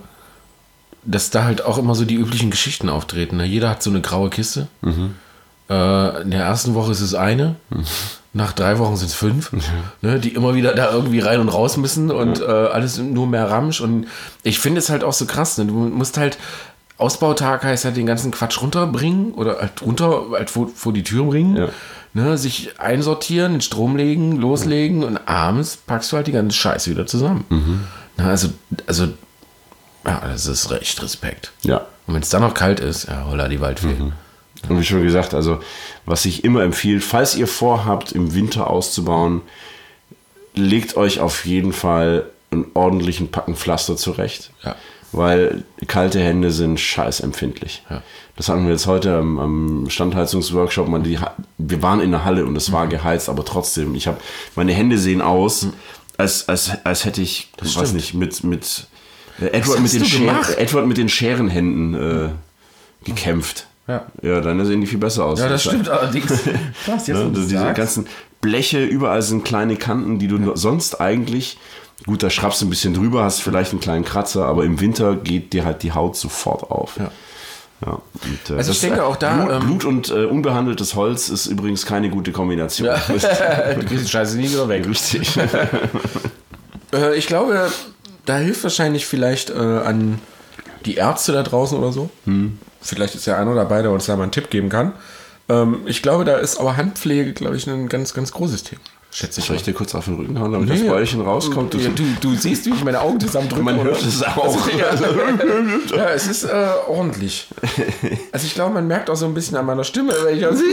Speaker 2: dass da halt auch immer so die üblichen Geschichten auftreten. Ne? Jeder hat so eine graue Kiste. In der ersten Woche ist es eine. Nach 3 Wochen sind es 5. Ne? Die immer wieder da irgendwie rein und raus müssen. Und alles nur mehr Ramsch. Und ich finde es halt auch so krass. Ne? Du musst halt, Ausbautag heißt halt den ganzen Quatsch runterbringen. Oder halt vor die Tür bringen. Ja. Ne? Sich einsortieren, den Strom legen, loslegen. Und abends packst du halt die ganze Scheiße wieder zusammen. Na, also ja, das ist recht Respekt.
Speaker 1: Ja.
Speaker 2: Und wenn es dann noch kalt ist, ja, holla die Waldfee.
Speaker 1: Und wie schon gesagt, also was ich immer empfiehlt, falls ihr vorhabt, im Winter auszubauen, legt euch auf jeden Fall einen ordentlichen Packen Pflaster zurecht. Ja. Weil kalte Hände sind scheißempfindlich. Ja. Das hatten wir jetzt heute am Standheizungsworkshop. Wir waren in der Halle und es war geheizt, aber trotzdem, meine Hände sehen aus, als hätte ich, weiß nicht, mit Edward mit den Scherenhänden gekämpft. Ja, dann sehen die viel besser aus.
Speaker 2: Ja, das stimmt allerdings.
Speaker 1: Krass, diese ganzen Bleche, überall sind kleine Kanten, die du sonst eigentlich, gut, da schraubst du ein bisschen drüber, hast vielleicht einen kleinen Kratzer, aber im Winter geht dir halt die Haut sofort auf. Ja. Und,
Speaker 2: also ich denke auch da...
Speaker 1: Blut und unbehandeltes Holz ist übrigens keine gute Kombination.
Speaker 2: Ja. Du kriegst die Scheiße nie wieder weg.
Speaker 1: Richtig.
Speaker 2: Ich glaube... Da hilft wahrscheinlich vielleicht an die Ärzte da draußen oder so. Vielleicht ist ja einer dabei, der uns da mal einen Tipp geben kann. Ich glaube, da ist aber Handpflege, glaube ich, ein ganz, ganz großes Thema. Schätze ich.
Speaker 1: Soll ich dir kurz auf den Rücken hauen, damit das Bäuerchen rauskommt?
Speaker 2: Du siehst, wie ich meine Augen zusammendrücke.
Speaker 1: Man hört es auch.
Speaker 2: Ja, es ist ordentlich. Also ich glaube, man merkt auch so ein bisschen an meiner Stimme, wenn ich das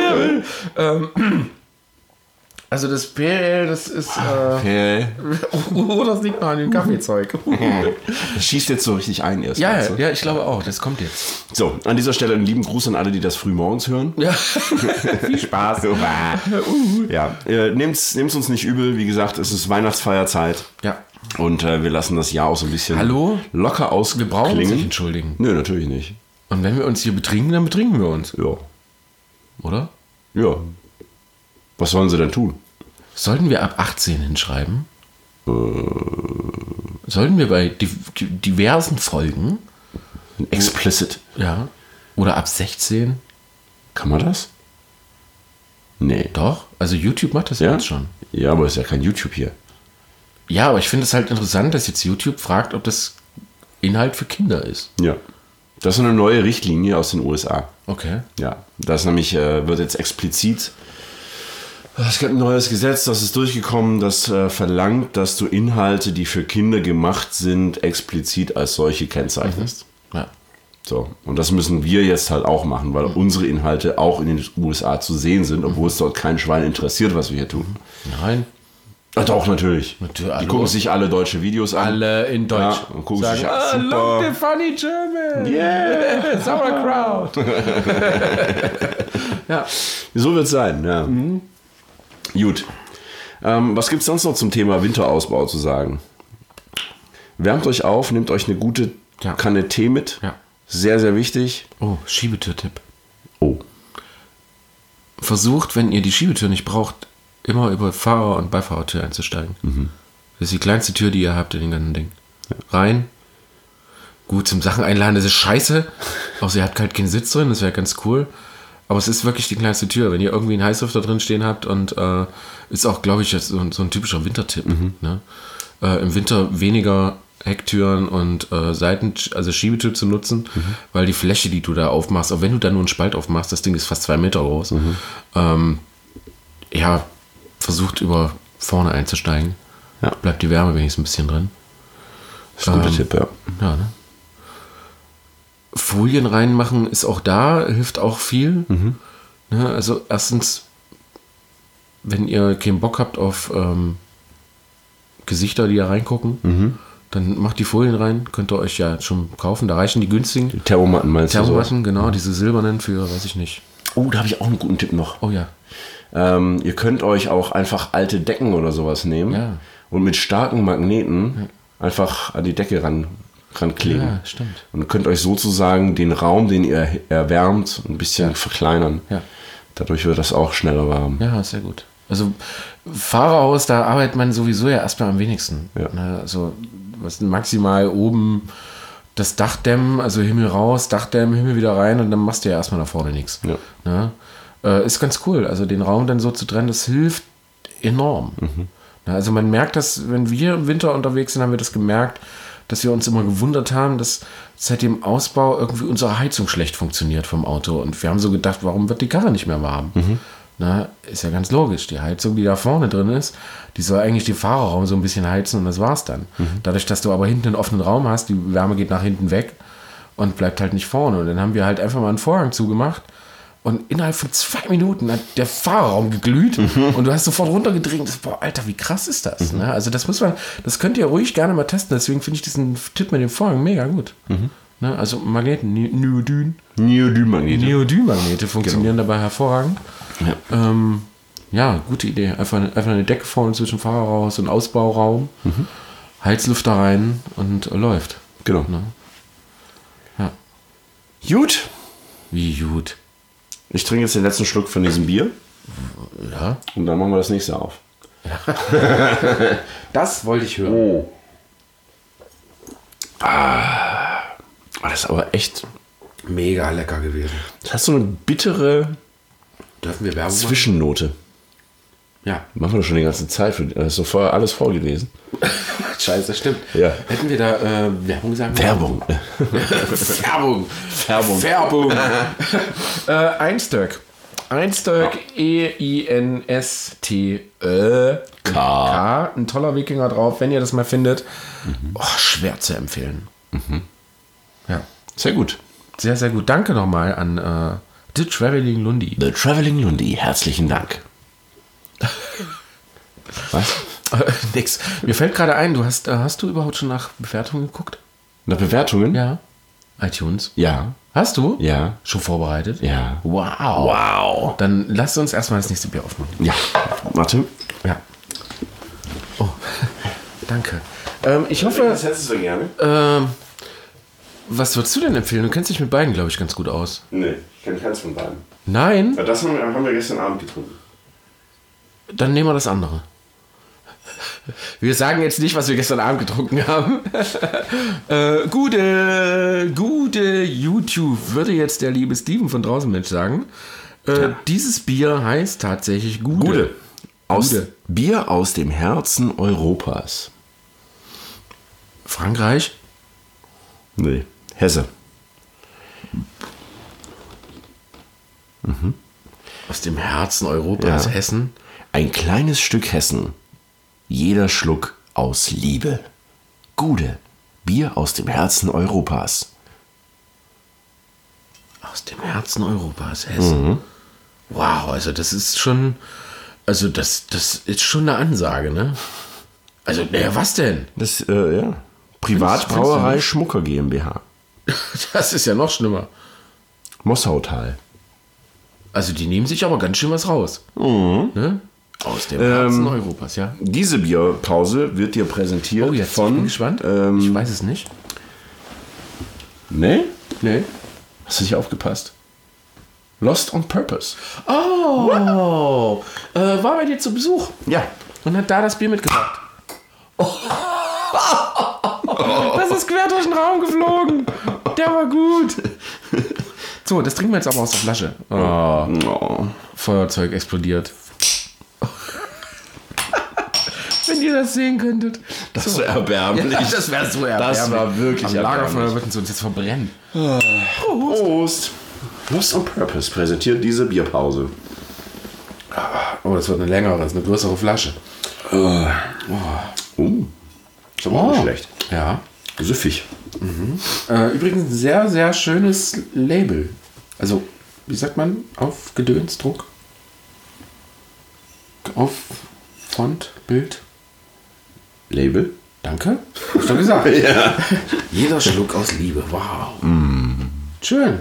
Speaker 2: also das PL, das ist... das liegt noch an dem Kaffeezeug.
Speaker 1: Das schießt jetzt so richtig ein erst.
Speaker 2: Ja, ich glaube auch. Das kommt jetzt.
Speaker 1: So, an dieser Stelle einen lieben Gruß an alle, die das früh morgens hören.
Speaker 2: Ja. Viel Spaß.
Speaker 1: Ja, nehmt's uns nicht übel. Wie gesagt, es ist Weihnachtsfeierzeit.
Speaker 2: Ja.
Speaker 1: Und wir lassen das Jahr auch so ein bisschen locker ausklingen.
Speaker 2: Wir brauchen uns nicht entschuldigen.
Speaker 1: Nö, natürlich nicht.
Speaker 2: Und wenn wir uns hier betrinken, dann betrinken wir uns.
Speaker 1: Ja.
Speaker 2: Oder?
Speaker 1: Ja. Was sollen sie denn tun?
Speaker 2: Sollten wir ab 18 hinschreiben? Sollten wir bei diversen Folgen...
Speaker 1: Explicit.
Speaker 2: Ja. Oder ab 16?
Speaker 1: Kann man das? Nee.
Speaker 2: Doch. Also YouTube macht das jetzt schon.
Speaker 1: Ja, aber ist ja kein YouTube hier.
Speaker 2: Ja, aber ich finde es halt interessant, dass jetzt YouTube fragt, ob das Inhalt für Kinder ist.
Speaker 1: Ja. Das ist eine neue Richtlinie aus den USA.
Speaker 2: Okay.
Speaker 1: Ja. Das nämlich wird jetzt explizit... Es gibt ein neues Gesetz, das ist durchgekommen, das verlangt, dass du Inhalte, die für Kinder gemacht sind, explizit als solche kennzeichnest.
Speaker 2: Ja.
Speaker 1: So, und das müssen wir jetzt halt auch machen, weil unsere Inhalte auch in den USA zu sehen sind, obwohl es dort kein Schwein interessiert, was wir hier tun.
Speaker 2: Nein.
Speaker 1: Ach doch, natürlich.
Speaker 2: Natürlich.
Speaker 1: Die gucken sich alle deutsche Videos an.
Speaker 2: Alle in Deutsch.
Speaker 1: Ja, und gucken
Speaker 2: sagen,
Speaker 1: sich
Speaker 2: look the funny German.
Speaker 1: Yeah.
Speaker 2: Sauerkraut. Ja.
Speaker 1: So wird es sein, ja. Gut. Was gibt es sonst noch zum Thema Winterausbau zu sagen? Wärmt euch auf, nehmt euch eine gute Kanne Tee mit.
Speaker 2: Ja.
Speaker 1: Sehr, sehr wichtig.
Speaker 2: Oh, Schiebetür-Tipp.
Speaker 1: Oh.
Speaker 2: Versucht, wenn ihr die Schiebetür nicht braucht, immer über Fahrer- und Beifahrertür einzusteigen. Das ist die kleinste Tür, die ihr habt in den ganzen Ding. Ja. Rein. Gut, zum Sachen einladen, das ist scheiße. Außer ihr habt halt keinen Sitz drin, das wäre ganz cool. Aber es ist wirklich die kleinste Tür. Wenn ihr irgendwie einen Heißlüfter drin stehen habt und ist auch, glaube ich, so ein typischer Wintertipp. Ne? Im Winter weniger Hecktüren und also Schiebetür zu nutzen, weil die Fläche, die du da aufmachst, auch wenn du da nur einen Spalt aufmachst, das Ding ist fast 2 Meter groß. Versucht über vorne einzusteigen.
Speaker 1: Ja.
Speaker 2: Bleibt die Wärme wenigstens ein bisschen drin.
Speaker 1: Das ist ein guter Tipp, ja.
Speaker 2: Ja, ne? Folien reinmachen ist auch da, hilft auch viel. Ne, also erstens, wenn ihr keinen Bock habt auf Gesichter, die da reingucken, dann macht die Folien rein, könnt ihr euch ja schon kaufen, da reichen die günstigen.
Speaker 1: Die Thermomatten meinst du?
Speaker 2: Thermomatten, genau, diese silbernen für, weiß ich nicht.
Speaker 1: Oh, da habe ich auch einen guten Tipp noch.
Speaker 2: Oh ja.
Speaker 1: Ihr könnt euch auch einfach alte Decken oder sowas nehmen und mit starken Magneten einfach an die Decke rankleben.
Speaker 2: Ja, stimmt.
Speaker 1: Und könnt euch sozusagen den Raum, den ihr erwärmt, ein bisschen verkleinern.
Speaker 2: Ja.
Speaker 1: Dadurch wird das auch schneller warm.
Speaker 2: Ja, sehr gut. Also Fahrerhaus, da arbeitet man sowieso ja erstmal am wenigsten.
Speaker 1: Ja.
Speaker 2: Ne, also was maximal oben das Dach dämmen, also Himmel raus, Dach dämmen, Himmel wieder rein und dann machst du ja erstmal nach vorne nichts.
Speaker 1: Ja.
Speaker 2: Ne? Ist ganz cool. Also den Raum dann so zu trennen, das hilft enorm. Ne, also man merkt das, wenn wir im Winter unterwegs sind, haben wir das gemerkt, dass wir uns immer gewundert haben, dass seit dem Ausbau irgendwie unsere Heizung schlecht funktioniert vom Auto. Und wir haben so gedacht, warum wird die Karre nicht mehr warm? Na, ist ja ganz logisch. Die Heizung, die da vorne drin ist, die soll eigentlich den Fahrerraum so ein bisschen heizen und das war's dann. Dadurch, dass du aber hinten einen offenen Raum hast, die Wärme geht nach hinten weg und bleibt halt nicht vorne. Und dann haben wir halt einfach mal einen Vorhang zugemacht und innerhalb von 2 Minuten hat der Fahrerraum geglüht und du hast sofort runtergedreht. Boah, Alter, wie krass ist das? Ne? Also das könnt ihr ruhig gerne mal testen. Deswegen finde ich diesen Tipp mit dem Vorhang mega gut. Ne? Also Magneten, Neodym-Magnete funktionieren dabei hervorragend. Ja, gute Idee. Einfach eine Decke vorne zwischen Fahrerhaus und Ausbauraum, Heizlüfter rein und läuft.
Speaker 1: Genau.
Speaker 2: Ne? Ja.
Speaker 1: Gut.
Speaker 2: Wie gut.
Speaker 1: Ich trinke jetzt den letzten Schluck von diesem Bier.
Speaker 2: Ja.
Speaker 1: Und dann machen wir das nächste auf.
Speaker 2: Das wollte ich hören.
Speaker 1: Oh. Das ist aber echt
Speaker 2: Mega lecker gewesen.
Speaker 1: Das hat so eine bittere
Speaker 2: Dürfen wir Werbung
Speaker 1: Zwischennote.
Speaker 2: Ja.
Speaker 1: Machen wir doch schon die ganze Zeit. Das ist doch vorher alles vorgelesen.
Speaker 2: Scheiße, das stimmt.
Speaker 1: Ja.
Speaker 2: Hätten wir da Werbung gesagt?
Speaker 1: Werbung.
Speaker 2: Werbung. Einstök. Einstök, E-I-N-S-T-K. Ein toller Wikinger drauf, wenn ihr das mal findet. Oh, schwer zu empfehlen. Ja.
Speaker 1: Sehr gut.
Speaker 2: Sehr, sehr gut. Danke nochmal an The Traveling Lundi.
Speaker 1: The Traveling Lundi, herzlichen Dank. Was?
Speaker 2: Nix. Mir fällt gerade ein, hast du überhaupt schon nach Bewertungen geguckt?
Speaker 1: Nach Bewertungen?
Speaker 2: Ja. iTunes?
Speaker 1: Ja.
Speaker 2: Hast du?
Speaker 1: Ja.
Speaker 2: Schon vorbereitet?
Speaker 1: Ja.
Speaker 2: Wow. Dann lasst uns erstmal das nächste Bier aufmachen.
Speaker 1: Ja. Warte.
Speaker 2: Ja. Oh, danke. Ich hoffe...
Speaker 1: Das hättest du gerne.
Speaker 2: Was würdest du denn empfehlen? Du kennst dich mit beiden, glaube ich, ganz gut aus.
Speaker 1: Nee, ich kenne keins von beiden.
Speaker 2: Nein?
Speaker 1: Das haben wir gestern Abend getrunken.
Speaker 2: Dann nehmen wir das andere. Wir sagen jetzt nicht, was wir gestern Abend getrunken haben. Gute YouTube, würde jetzt der liebe Steven von draußen Mensch sagen. Dieses Bier heißt tatsächlich Gude.
Speaker 1: Bier aus dem Herzen Europas.
Speaker 2: Frankreich?
Speaker 1: Nee, Hesse.
Speaker 2: Aus dem Herzen Europas,
Speaker 1: Ja.
Speaker 2: Hessen.
Speaker 1: Ein kleines Stück Hessen. Jeder Schluck aus Liebe. Gude. Bier aus dem Herzen Europas.
Speaker 2: Aus dem Herzen Europas, Hessen. Wow, also das ist schon... Also das ist schon eine Ansage, ne? Also, naja, was denn?
Speaker 1: Das, ja. Privatbrauerei Schmucker GmbH.
Speaker 2: Das ist ja noch schlimmer.
Speaker 1: Mossautal.
Speaker 2: Also die nehmen sich aber ganz schön was raus. Ne? Aus dem Herzen Europas, ja.
Speaker 1: Diese Bierpause wird dir präsentiert
Speaker 2: Ich bin gespannt. Ich weiß es nicht.
Speaker 1: Nee?
Speaker 2: Nee.
Speaker 1: Hast du nicht aufgepasst? Lost on Purpose.
Speaker 2: Oh, war bei dir zu Besuch
Speaker 1: Ja.
Speaker 2: und hat da das Bier mitgebracht. Das ist quer durch den Raum geflogen. Der war gut. So, das trinken wir jetzt aber aus der Flasche.
Speaker 1: Oh.
Speaker 2: Feuerzeug explodiert. Wenn ihr das sehen könntet.
Speaker 1: Das ist so erbärmlich.
Speaker 2: Ja, das wäre so erbärmlich.
Speaker 1: Das war wirklich
Speaker 2: Am Lagerfeuer
Speaker 1: erbärmlich.
Speaker 2: würden sie uns jetzt verbrennen.
Speaker 1: Prost. Lost on Purpose präsentiert diese Bierpause.
Speaker 2: Oh, das wird eine längere, das ist eine größere Flasche.
Speaker 1: Ist aber auch nicht schlecht.
Speaker 2: Ja.
Speaker 1: Süffig.
Speaker 2: Übrigens ein sehr, sehr schönes Label. Also, wie sagt man? Auf Gedönsdruck? Auf Font, Bild?
Speaker 1: Label?
Speaker 2: Danke. Hab ich doch gesagt.
Speaker 1: Ja.
Speaker 2: Jeder Schluck aus Liebe. Wow. Schön.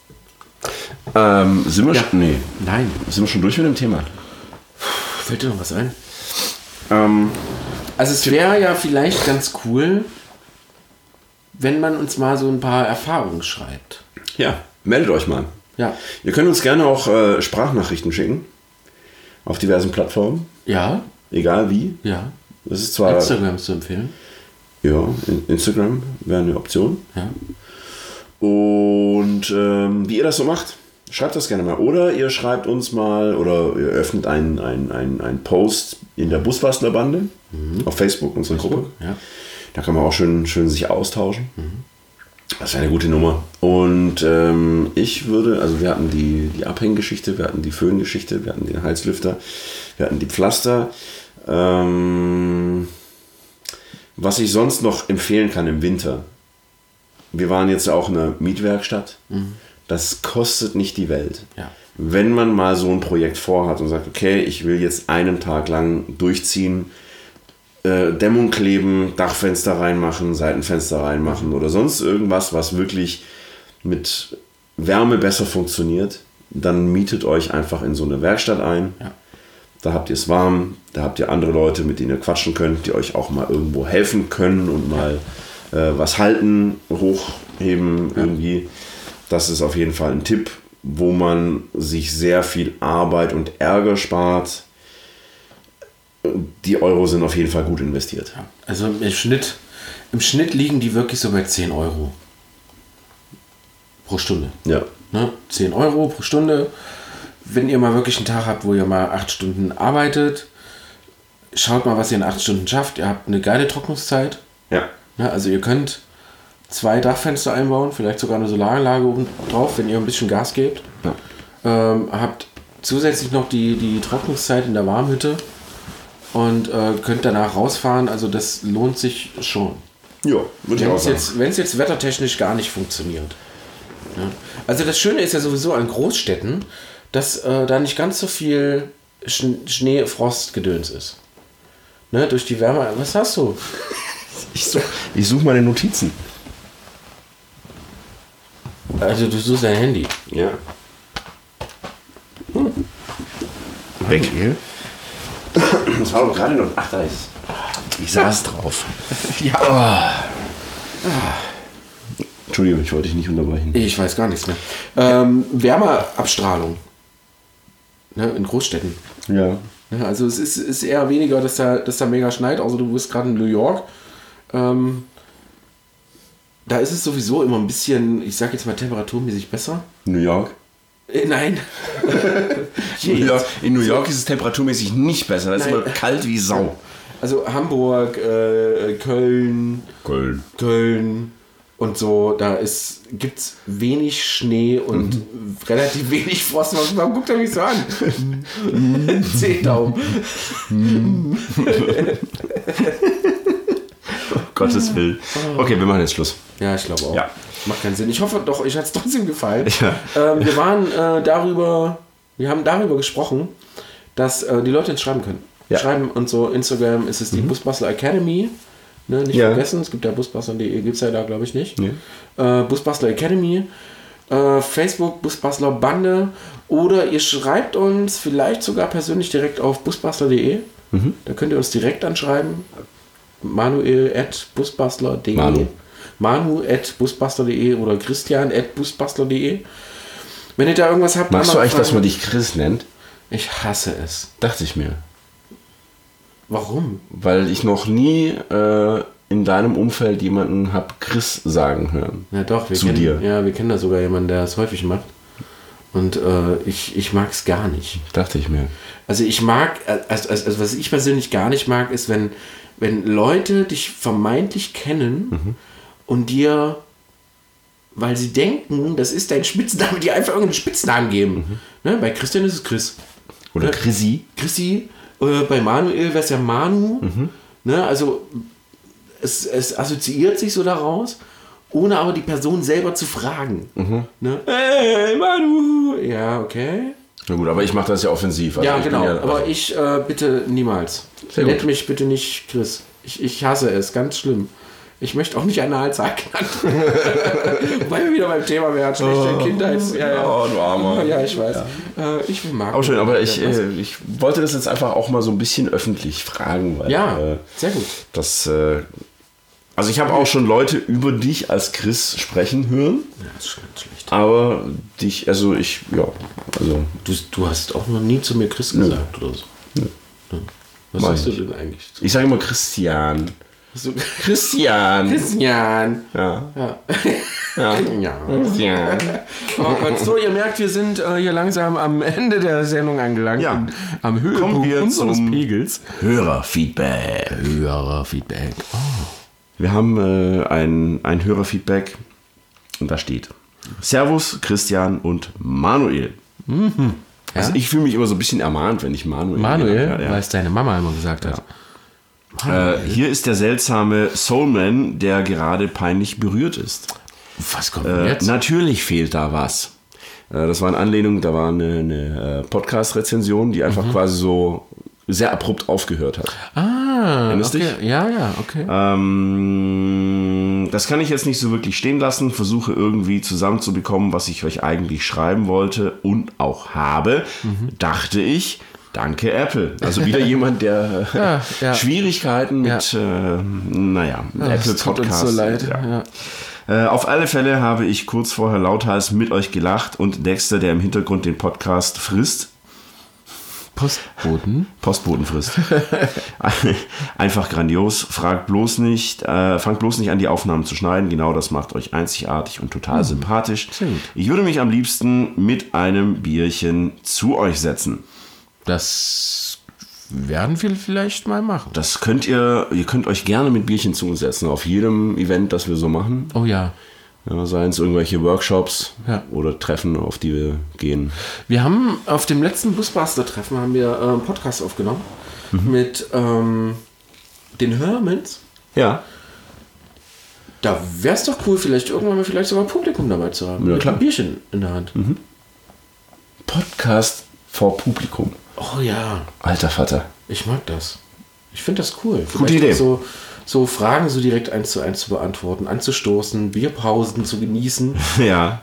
Speaker 1: Sind wir schon? Nee.
Speaker 2: Nein.
Speaker 1: Sind wir schon durch mit dem Thema?
Speaker 2: Fällt dir noch was ein? Also es wäre ja vielleicht ganz cool, wenn man uns mal so ein paar Erfahrungen schreibt.
Speaker 1: Ja. Meldet euch mal.
Speaker 2: Ja.
Speaker 1: Ihr könnt uns gerne auch Sprachnachrichten schicken. Auf diversen Plattformen.
Speaker 2: Ja.
Speaker 1: Egal wie.
Speaker 2: Ja.
Speaker 1: Das ist zwar...
Speaker 2: Instagram ist zu empfehlen.
Speaker 1: Ja, Instagram wäre eine Option.
Speaker 2: Ja.
Speaker 1: Und wie ihr das so macht, schreibt das gerne mal. Oder ihr schreibt uns mal, oder ihr öffnet einen Post in der Busbastlerbande auf Facebook, unsere Gruppe.
Speaker 2: Ja.
Speaker 1: Da kann man auch schön sich austauschen. Das wäre eine gute Nummer. Und ich würde, also wir hatten die Abhänggeschichte, wir hatten die Föhngeschichte, wir hatten den Heizlüfter, wir hatten die Pflaster. Was ich sonst noch empfehlen kann im Winter. Wir waren jetzt auch in einer Mietwerkstatt. Das kostet nicht die Welt.
Speaker 2: Ja.
Speaker 1: Wenn man mal so ein Projekt vorhat und sagt, okay, ich will jetzt einen Tag lang durchziehen, Dämmung kleben, Dachfenster reinmachen, Seitenfenster reinmachen oder sonst irgendwas, was wirklich mit Wärme besser funktioniert, dann mietet euch einfach in so eine Werkstatt ein.
Speaker 2: Ja.
Speaker 1: Da habt ihr es warm, da habt ihr andere Leute, mit denen ihr quatschen könnt, die euch auch mal irgendwo helfen können und mal was halten, hochheben irgendwie. Das ist auf jeden Fall ein Tipp, wo man sich sehr viel Arbeit und Ärger spart. Die Euro sind auf jeden Fall gut investiert.
Speaker 2: Also im Schnitt liegen die wirklich so bei 10 Euro pro Stunde.
Speaker 1: Ja.
Speaker 2: Ne? 10 Euro pro Stunde. Wenn ihr mal wirklich einen Tag habt, wo ihr mal 8 Stunden arbeitet, schaut mal, was ihr in 8 Stunden schafft. Ihr habt eine geile Trocknungszeit.
Speaker 1: Ja.
Speaker 2: Ja, also ihr könnt 2 Dachfenster einbauen, vielleicht sogar eine Solaranlage oben drauf, wenn ihr ein bisschen Gas gebt.
Speaker 1: Ja.
Speaker 2: Habt zusätzlich noch die Trocknungszeit in der Warmhütte und könnt danach rausfahren. Also das lohnt sich schon.
Speaker 1: Ja, würde ich auch sagen.
Speaker 2: Wenn es jetzt wettertechnisch gar nicht funktioniert. Ja. Also das Schöne ist ja sowieso an Großstädten, dass da nicht ganz so viel Schnee, Frost, Gedöns ist. Ne, durch die Wärme. Was hast du?
Speaker 1: Ich suche meine Notizen.
Speaker 2: Also du suchst dein Handy.
Speaker 1: Ja. Weg. Das war doch gerade noch. Ach, da ist. Ich saß drauf.
Speaker 2: Ja.
Speaker 1: Entschuldigung, ich wollte dich nicht unterbrechen.
Speaker 2: Ich weiß gar nichts mehr. Wärmeabstrahlung. Ne, in Großstädten.
Speaker 1: Ja.
Speaker 2: Ja, also es ist eher weniger, dass da mega schneit, außer du bist gerade in New York. Da ist es sowieso immer ein bisschen, ich sag jetzt mal temperaturmäßig besser.
Speaker 1: New York?
Speaker 2: Nein.
Speaker 1: In New York ist es temperaturmäßig nicht besser. Da ist
Speaker 2: Nein.
Speaker 1: immer kalt wie Sau.
Speaker 2: Also Hamburg, Köln und so, da gibt's wenig Schnee und relativ wenig Frost. Man guckt mich so an. 10 Daumen.
Speaker 1: Gottes Willen. Okay, wir machen jetzt Schluss.
Speaker 2: Ja, ich glaube auch.
Speaker 1: Ja.
Speaker 2: Macht keinen Sinn. Ich hoffe doch, euch hat es trotzdem gefallen.
Speaker 1: Ja.
Speaker 2: Wir haben darüber gesprochen, dass die Leute uns schreiben können.
Speaker 1: Ja.
Speaker 2: Schreiben und so. Instagram ist es die Busbastler Academy. Ne, nicht vergessen, es gibt ja busbastler.de, gibt es ja da glaube ich nicht.
Speaker 1: Nee.
Speaker 2: Busbastler Academy. Facebook Busbastler Bande. Oder ihr schreibt uns vielleicht sogar persönlich direkt auf busbastler.de. Da könnt ihr uns direkt anschreiben. Manuel@busbastler.de. Manu@busbastler.de oder Christian@busbastler.de. Wenn ihr da irgendwas habt...
Speaker 1: Magst du eigentlich, dass man dich Chris nennt?
Speaker 2: Ich hasse es.
Speaker 1: Dachte ich mir.
Speaker 2: Warum?
Speaker 1: Weil ich noch nie in deinem Umfeld jemanden habe Chris sagen hören.
Speaker 2: Ja doch,
Speaker 1: dir.
Speaker 2: Ja, wir kennen da sogar jemanden, der es häufig macht. Und ich mag es gar nicht.
Speaker 1: Dachte ich mir.
Speaker 2: Also ich mag, also was ich persönlich gar nicht mag, ist, wenn Leute dich vermeintlich kennen und dir, weil sie denken, das ist dein Spitzname, die einfach irgendeinen Spitznamen geben. Ne? Bei Christian ist es Chris.
Speaker 1: Oder
Speaker 2: Ne?
Speaker 1: Chrissy.
Speaker 2: Chrissy. Bei Manuel wäre es ja Manu. Ne? Also es assoziiert sich so daraus, ohne aber die Person selber zu fragen. Ne? Hey, Manu! Ja, okay.
Speaker 1: Na gut, aber ich mache das ja offensiv. Also
Speaker 2: Ja,
Speaker 1: ich bin
Speaker 2: genau.
Speaker 1: ja,
Speaker 2: aber ich bitte niemals.
Speaker 1: Sehr
Speaker 2: Nennt
Speaker 1: gut.
Speaker 2: mich bitte nicht Chris. Ich hasse es, ganz schlimm. Ich möchte auch nicht Analzahl genannt. Weil wir wieder beim Thema wären. Schlechte Kindheit. Ja.
Speaker 1: Oh, du Armer.
Speaker 2: Ja, ich weiß. Ich will Marco.
Speaker 1: Auch schön, aber ich wollte das jetzt einfach auch mal so ein bisschen öffentlich fragen. Weil,
Speaker 2: Ja, sehr gut.
Speaker 1: Also ich habe auch schon Leute über dich als Chris sprechen hören,
Speaker 2: Ja, das ist schon ganz schlecht.
Speaker 1: aber also
Speaker 2: Du hast auch noch nie zu mir Chris gesagt oder so. Ja. Was
Speaker 1: Mach
Speaker 2: sagst du
Speaker 1: ich
Speaker 2: denn eigentlich?
Speaker 1: ich sage immer Christian.
Speaker 2: Hast du
Speaker 1: Christian.
Speaker 2: Christian.
Speaker 1: Ja.
Speaker 2: Ja.
Speaker 1: Ja.
Speaker 2: Ja.
Speaker 1: Christian.
Speaker 2: Oh Gott, so, ihr merkt, wir sind hier langsam am Ende der Sendung angelangt.
Speaker 1: Ja.
Speaker 2: Und am
Speaker 1: Kommen
Speaker 2: Höhepunkt
Speaker 1: wir
Speaker 2: unseres
Speaker 1: zum
Speaker 2: Pegels.
Speaker 1: Hörerfeedback.
Speaker 2: Hörerfeedback. Oh.
Speaker 1: Wir haben ein Hörerfeedback und da steht: Servus, Christian und Manuel. Also ich fühle mich immer so ein bisschen ermahnt, wenn ich Manuel
Speaker 2: Manuel,
Speaker 1: ja.
Speaker 2: weil es deine Mama immer gesagt hat.
Speaker 1: Hier ist der seltsame Soulman, der gerade peinlich berührt ist.
Speaker 2: Was kommt denn jetzt?
Speaker 1: Natürlich fehlt da was. Das war in Anlehnung, da war eine Podcast-Rezension, die einfach quasi so sehr abrupt aufgehört hat. Erinnerst
Speaker 2: okay.
Speaker 1: dich?
Speaker 2: Ja, okay.
Speaker 1: Das kann ich jetzt nicht so wirklich stehen lassen. Versuche irgendwie zusammenzubekommen, was ich euch eigentlich schreiben wollte und auch habe. Dachte ich, danke Apple. Also wieder jemand, der Schwierigkeiten mit, Apple
Speaker 2: tut uns
Speaker 1: Podcasts.
Speaker 2: so leid.
Speaker 1: Ja.
Speaker 2: Ja.
Speaker 1: Auf alle Fälle habe ich kurz vorher lauthals mit euch gelacht und Dexter, der im Hintergrund den Podcast frisst. Postboten frisst. Einfach grandios. Fangt bloß nicht an, die Aufnahmen zu schneiden. Genau das macht euch einzigartig und total sympathisch. Ich würde mich am liebsten mit einem Bierchen zu euch setzen.
Speaker 2: Das werden wir vielleicht mal machen.
Speaker 1: Das könnt ihr könnt euch gerne mit Bierchen zu uns setzen, auf jedem Event, das wir so machen.
Speaker 2: Oh ja.
Speaker 1: Ja, seien es irgendwelche Workshops
Speaker 2: oder
Speaker 1: Treffen, auf die wir gehen.
Speaker 2: Wir haben auf dem letzten Busbuster-Treffen haben wir einen Podcast aufgenommen mit den Hermans.
Speaker 1: Ja.
Speaker 2: Da wäre es doch cool, vielleicht irgendwann mal sogar Publikum dabei zu haben.
Speaker 1: Ja,
Speaker 2: mit
Speaker 1: klar.
Speaker 2: einem Bierchen in der Hand.
Speaker 1: Podcast vor Publikum.
Speaker 2: Oh ja.
Speaker 1: Alter Vater.
Speaker 2: Ich mag das. Ich finde das cool.
Speaker 1: Gute Idee.
Speaker 2: So Fragen so direkt 1:1 zu beantworten, anzustoßen, Bierpausen zu genießen.
Speaker 1: Ja.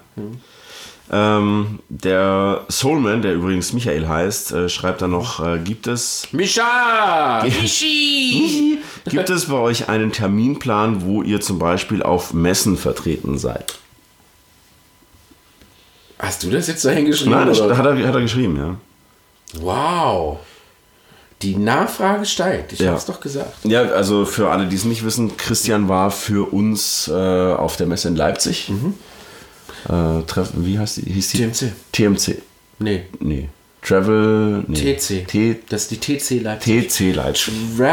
Speaker 1: Der Soulman, der übrigens Michael heißt, schreibt dann noch, gibt es bei euch einen Terminplan, wo ihr zum Beispiel auf Messen vertreten seid?
Speaker 2: Hast du das jetzt da hingeschrieben?
Speaker 1: Nein, das
Speaker 2: oder?
Speaker 1: hat er geschrieben, ja.
Speaker 2: Wow. Die Nachfrage steigt. Ich
Speaker 1: Ja.
Speaker 2: hab's doch gesagt.
Speaker 1: Ja, also für alle, die es nicht wissen, Christian war für uns auf der Messe in Leipzig. Wie heißt die? Hieß die?
Speaker 2: TMC.
Speaker 1: TMC.
Speaker 2: Nee.
Speaker 1: Travel. Nee.
Speaker 2: TC. Das ist die TC Leipzig.
Speaker 1: TC Leipzig.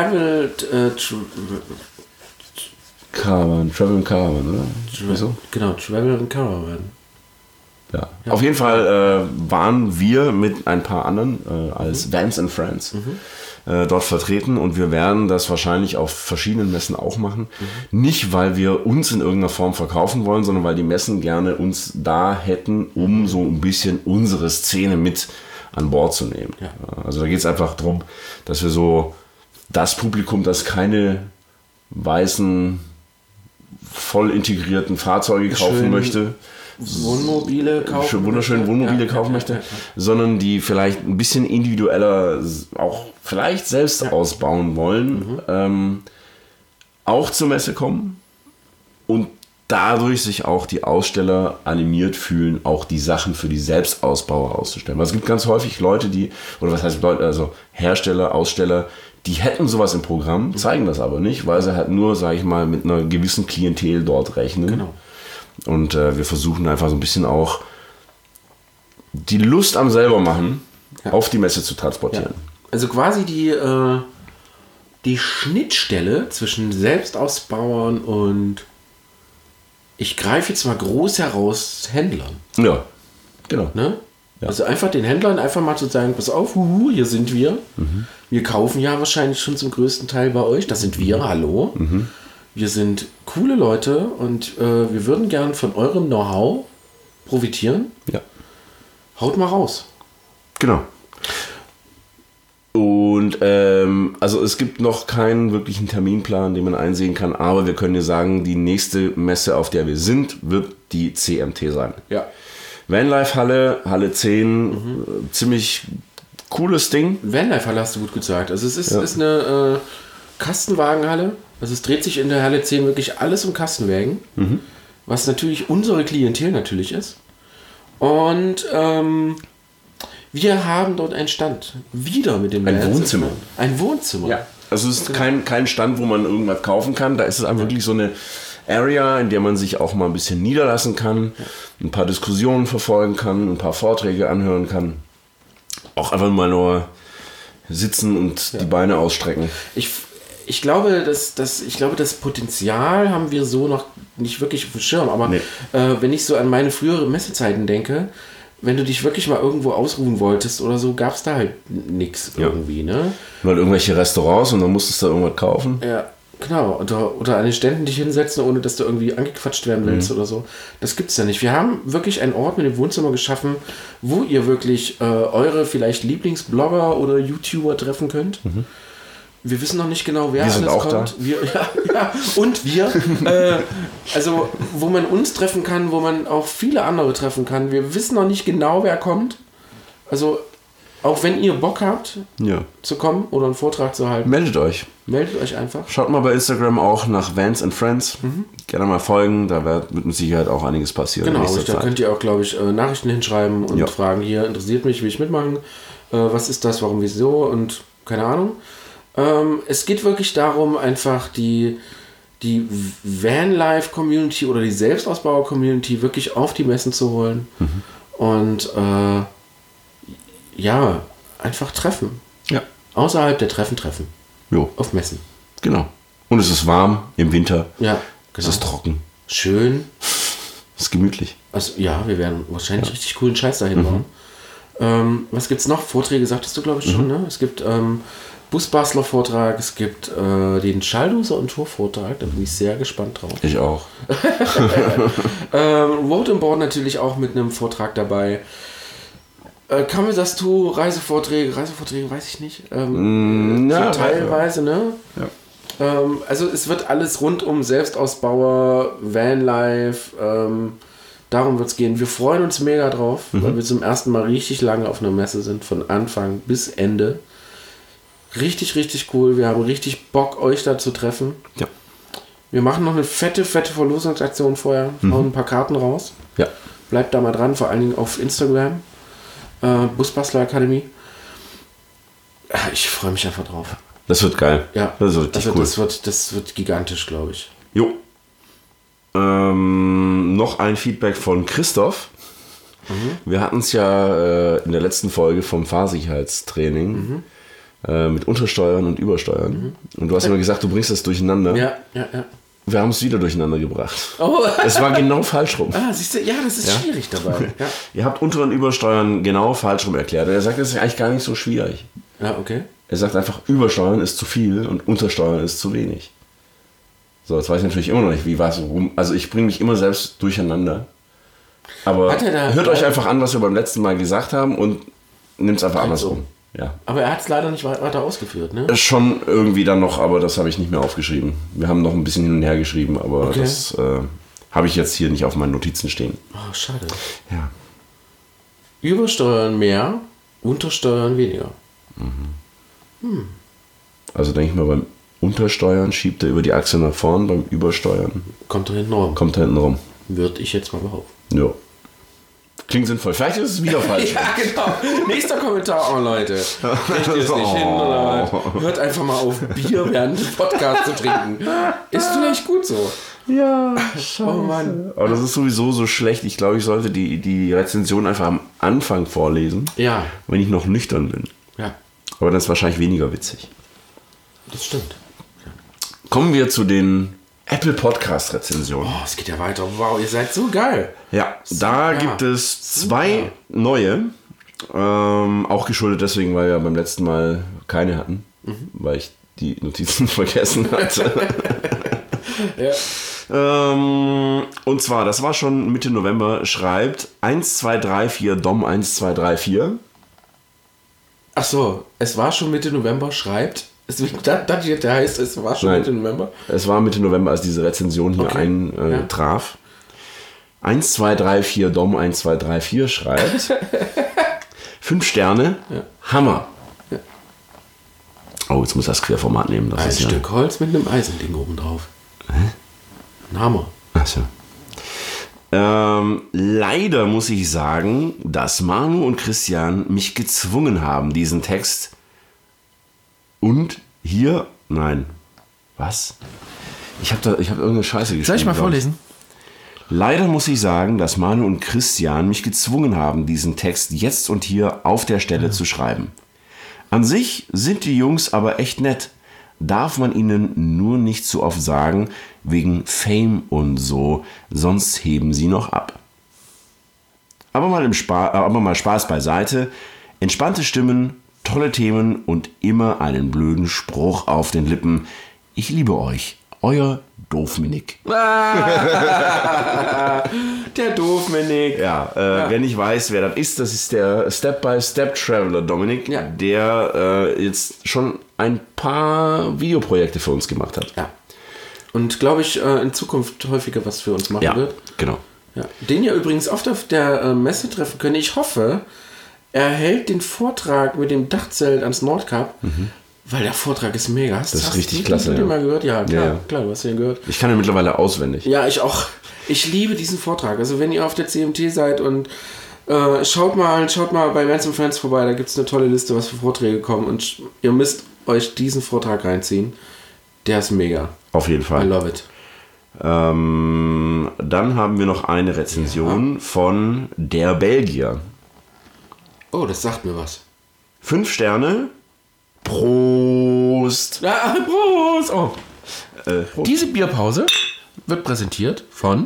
Speaker 1: Travel and Caravan, oder? Wieso?
Speaker 2: Genau, Travel and Caravan.
Speaker 1: Ja. Auf jeden Fall waren wir mit ein paar anderen als Vans and Friends dort vertreten und wir werden das wahrscheinlich auf verschiedenen Messen auch machen. Nicht, weil wir uns in irgendeiner Form verkaufen wollen, sondern weil die Messen gerne uns da hätten, um so ein bisschen unsere Szene mit an Bord zu nehmen.
Speaker 2: Ja.
Speaker 1: Also da geht es einfach darum, dass wir so das Publikum, das keine weißen, voll integrierten Fahrzeuge kaufen möchte,
Speaker 2: Wohnmobile kaufen.
Speaker 1: Wunderschöne Wohnmobile kaufen möchte, sondern die vielleicht ein bisschen individueller auch vielleicht selbst ausbauen wollen, auch zur Messe kommen und dadurch sich auch die Aussteller animiert fühlen, auch die Sachen für die Selbstausbauer auszustellen. Weil es gibt ganz häufig Leute, also Hersteller, Aussteller, die hätten sowas im Programm, zeigen das aber nicht, weil sie halt nur, sage ich mal, mit einer gewissen Klientel dort rechnen.
Speaker 2: Genau.
Speaker 1: Und wir versuchen einfach so ein bisschen auch die Lust am selber machen auf die Messe zu transportieren.
Speaker 2: Ja. Also quasi die Schnittstelle zwischen Selbstausbauern und ich greife jetzt mal groß heraus Händlern.
Speaker 1: Ja, genau.
Speaker 2: Ne? Ja. Also einfach den Händlern einfach mal zu sagen, pass auf, hier sind wir. Wir kaufen ja wahrscheinlich schon zum größten Teil bei euch. Das sind wir, hallo. Wir sind coole Leute und wir würden gern von eurem Know-how profitieren.
Speaker 1: Ja.
Speaker 2: Haut mal raus.
Speaker 1: Genau. Und also es gibt noch keinen wirklichen Terminplan, den man einsehen kann, aber wir können dir sagen, die nächste Messe, auf der wir sind, wird die CMT sein.
Speaker 2: Ja.
Speaker 1: Vanlife Halle 10, ziemlich cooles Ding.
Speaker 2: Vanlife-Halle hast du gut gesagt. Also es ist eine Kastenwagenhalle. Also es dreht sich in der Halle 10 wirklich alles um Kastenwagen, was natürlich unsere Klientel natürlich ist. Und wir haben dort einen Stand. Wieder mit dem
Speaker 1: Ein Wohnzimmer.
Speaker 2: Ein Wohnzimmer.
Speaker 1: Ja. Also es ist kein Stand, wo man irgendwas kaufen kann. Da ist es einfach wirklich so eine Area, in der man sich auch mal ein bisschen niederlassen kann, ein paar Diskussionen verfolgen kann, ein paar Vorträge anhören kann. Auch einfach mal nur sitzen und die Beine ausstrecken.
Speaker 2: Ich glaube, das Potenzial haben wir so noch nicht wirklich auf dem Schirm. Aber wenn ich so an meine früheren Messezeiten denke, wenn du dich wirklich mal irgendwo ausruhen wolltest oder so, gab es da halt nichts irgendwie, ne?
Speaker 1: Nur irgendwelche Restaurants und dann musstest du irgendwas kaufen.
Speaker 2: Ja, genau. Oder an den Ständen dich hinsetzen, ohne dass du irgendwie angequatscht werden willst oder so. Das gibt's ja nicht. Wir haben wirklich einen Ort mit dem Wohnzimmer geschaffen, wo ihr wirklich eure vielleicht Lieblingsblogger oder YouTuber treffen könnt. Wir wissen noch nicht genau, wer
Speaker 1: alles
Speaker 2: kommt.
Speaker 1: Wir sind auch
Speaker 2: Ja, und wir. Also, wo man uns treffen kann, wo man auch viele andere treffen kann. Wir wissen noch nicht genau, wer kommt. Also, auch wenn ihr Bock habt, zu kommen oder einen Vortrag zu halten.
Speaker 1: Meldet euch.
Speaker 2: Meldet euch einfach.
Speaker 1: Schaut mal bei Instagram auch nach Vans and Friends. Gerne mal folgen, da wird mit Sicherheit auch einiges passieren.
Speaker 2: Genau, da könnt ihr auch, glaube ich, Nachrichten hinschreiben und fragen, hier interessiert mich, will ich mitmachen? Was ist das, warum, wieso und keine Ahnung. Es geht wirklich darum, einfach die Vanlife-Community oder die Selbstausbauer-Community wirklich auf die Messen zu holen und einfach treffen.
Speaker 1: Ja.
Speaker 2: Außerhalb der Treffen.
Speaker 1: Jo,
Speaker 2: Auf Messen.
Speaker 1: genau. Und es ist warm im Winter.
Speaker 2: Ja,
Speaker 1: Es ist trocken.
Speaker 2: Schön.
Speaker 1: Es ist gemütlich.
Speaker 2: Also, ja, wir werden wahrscheinlich richtig coolen Scheiß dahin bauen. Was gibt's noch? Vorträge sagtest du, glaube ich, schon, ne? Es gibt Busbastler-Vortrag, es gibt den Schalldoser- und Torvortrag, da bin ich sehr gespannt drauf.
Speaker 1: Ich auch.
Speaker 2: Road and Board natürlich auch mit einem Vortrag dabei. Kann man das tun? Reisevorträge weiß ich nicht.
Speaker 1: Ja,
Speaker 2: so teilweise, ne?
Speaker 1: Ja.
Speaker 2: Also es wird alles rund um Selbstausbauer, Vanlife, darum wird es gehen. Wir freuen uns mega drauf, weil wir zum ersten Mal richtig lange auf einer Messe sind, von Anfang bis Ende. Richtig, richtig cool. Wir haben richtig Bock, euch da zu treffen.
Speaker 1: Ja.
Speaker 2: Wir machen noch eine fette Verlosungsaktion vorher. Hauen ein paar Karten raus.
Speaker 1: Ja.
Speaker 2: Bleibt da mal dran, vor allen Dingen auf Instagram. Busbastler Akademie. Ich freue mich einfach drauf.
Speaker 1: Das wird geil.
Speaker 2: Ja,
Speaker 1: das wird richtig cool.
Speaker 2: Das wird gigantisch, glaube ich.
Speaker 1: Jo. Noch ein Feedback von Christoph. Wir hatten es ja in der letzten Folge vom Fahrsicherheitstraining mit Untersteuern und Übersteuern. Und du hast immer gesagt, du bringst das durcheinander.
Speaker 2: Ja.
Speaker 1: Wir haben es wieder durcheinander gebracht.
Speaker 2: Oh.
Speaker 1: Es war genau falsch rum.
Speaker 2: Siehst du, ja, das ist schwierig dabei. Ja.
Speaker 1: Ihr habt Unter- und Übersteuern genau falsch rum erklärt. Und er sagt, das ist eigentlich gar nicht so schwierig.
Speaker 2: Ja, okay.
Speaker 1: Er sagt einfach, Übersteuern ist zu viel und Untersteuern ist zu wenig. So, jetzt weiß ich natürlich immer noch nicht, wie war es rum. Also ich bringe mich immer selbst durcheinander. Aber hört euch einfach an, was wir beim letzten Mal gesagt haben und nimmt es einfach andersrum. Ja.
Speaker 2: Aber er hat es leider nicht weiter ausgeführt, ne?
Speaker 1: Schon irgendwie dann noch, aber das habe ich nicht mehr aufgeschrieben. Wir haben noch ein bisschen hin und her geschrieben, aber das habe ich jetzt hier nicht auf meinen Notizen stehen.
Speaker 2: Oh, schade.
Speaker 1: Ja.
Speaker 2: Übersteuern mehr, Untersteuern weniger.
Speaker 1: Also denke ich mal, beim Untersteuern schiebt er über die Achse nach vorn, beim Übersteuern
Speaker 2: kommt da hinten rum.
Speaker 1: Kommt da hinten rum.
Speaker 2: Würde ich jetzt mal behaupten.
Speaker 1: Ja. Klingt sinnvoll. Vielleicht ist es wieder falsch.
Speaker 2: Ja, genau. Nächster Kommentar, Leute. Kriegt ihr es nicht hin oder was? Hört einfach mal auf, Bier während des Podcasts zu trinken. Ist vielleicht gut so.
Speaker 1: Ja, scheiße.
Speaker 2: Oh Mann.
Speaker 1: Aber das ist sowieso so schlecht. Ich glaube, ich sollte die Rezension einfach am Anfang vorlesen.
Speaker 2: Ja.
Speaker 1: Wenn ich noch nüchtern bin.
Speaker 2: Ja.
Speaker 1: Aber das ist wahrscheinlich weniger witzig.
Speaker 2: Das stimmt.
Speaker 1: Kommen wir zu den Apple Podcast Rezensionen.
Speaker 2: Oh, es geht ja weiter. Wow, ihr seid so geil.
Speaker 1: Ja, da gibt es 2 neue. Auch geschuldet deswegen, weil wir beim letzten Mal keine hatten. Weil ich die Notizen vergessen hatte. Und zwar, das war schon Mitte November, schreibt 1234 Dom 1234.
Speaker 2: Ach so, es war schon Mitte November, schreibt. Der heißt, es war schon
Speaker 1: Nein,
Speaker 2: Mitte November.
Speaker 1: Es war Mitte November, als diese Rezension hier eintraf. 1234 Dom 1234 schreibt 5 Sterne, Hammer. Ja. Oh, jetzt muss ich das Querformat nehmen. Das
Speaker 2: Ein
Speaker 1: ist
Speaker 2: Stück Holz mit einem Eisending oben drauf. Ein Hammer.
Speaker 1: Achso. Leider muss ich sagen, dass Manu und Christian mich gezwungen haben, diesen Text Was? Ich hab irgendeine Scheiße geschrieben.
Speaker 2: Soll ich mal vorlesen?
Speaker 1: Leider muss ich sagen, dass Manu und Christian mich gezwungen haben, diesen Text jetzt und hier auf der Stelle zu schreiben. An sich sind die Jungs aber echt nett. Darf man ihnen nur nicht so oft sagen, wegen Fame und so, sonst heben sie noch ab. Aber mal Spaß beiseite. Entspannte Stimmen, tolle Themen und immer einen blöden Spruch auf den Lippen. Ich liebe euch. Euer Doofminik.
Speaker 2: Der Doofminik.
Speaker 1: Ja, wer nicht weiß, wer das ist der Step-by-Step-Traveler Dominik, der jetzt schon ein paar Videoprojekte für uns gemacht hat.
Speaker 2: Ja. Und glaube ich, in Zukunft häufiger was für uns machen wird.
Speaker 1: Genau.
Speaker 2: Ja. Den ihr übrigens oft auf der Messe treffen könnt. Ich hoffe, er hält den Vortrag mit dem Dachzelt ans Nordkap. Weil der Vortrag ist mega.
Speaker 1: Das ist richtig klasse.
Speaker 2: Hast du den mal gehört? Ja, klar,
Speaker 1: Ja.
Speaker 2: klar, du hast den gehört.
Speaker 1: Ich kann ihn mittlerweile auswendig.
Speaker 2: Ja, ich auch. Ich liebe diesen Vortrag. Also wenn ihr auf der CMT seid und schaut mal bei Vans & Friends vorbei, da gibt es eine tolle Liste, was für Vorträge kommen und ihr müsst euch diesen Vortrag reinziehen. Der ist mega.
Speaker 1: Auf jeden Fall.
Speaker 2: I love it.
Speaker 1: Dann haben wir noch eine Rezension von der Belgier.
Speaker 2: Oh, das sagt mir was.
Speaker 1: 5 Sterne, Prost!
Speaker 2: Ja, Prost! Oh. Prost. Diese Bierpause wird präsentiert von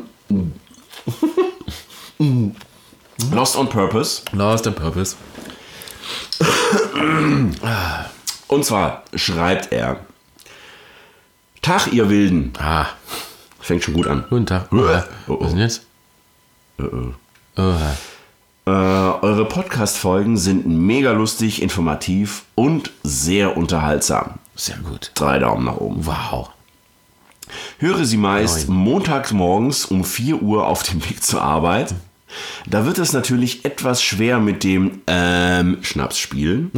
Speaker 1: Lost on Purpose.
Speaker 2: Lost on Purpose.
Speaker 1: Und zwar schreibt er: Tag, ihr Wilden. Fängt schon gut an.
Speaker 2: Guten Tag. Was ist denn jetzt?
Speaker 1: Eure Podcast-Folgen sind mega lustig, informativ und sehr unterhaltsam.
Speaker 2: Sehr gut.
Speaker 1: 3 Daumen nach oben.
Speaker 2: Wow.
Speaker 1: Höre sie meist montags morgens um 4 Uhr auf dem Weg zur Arbeit. Da wird es natürlich etwas schwer mit dem Schnaps spielen.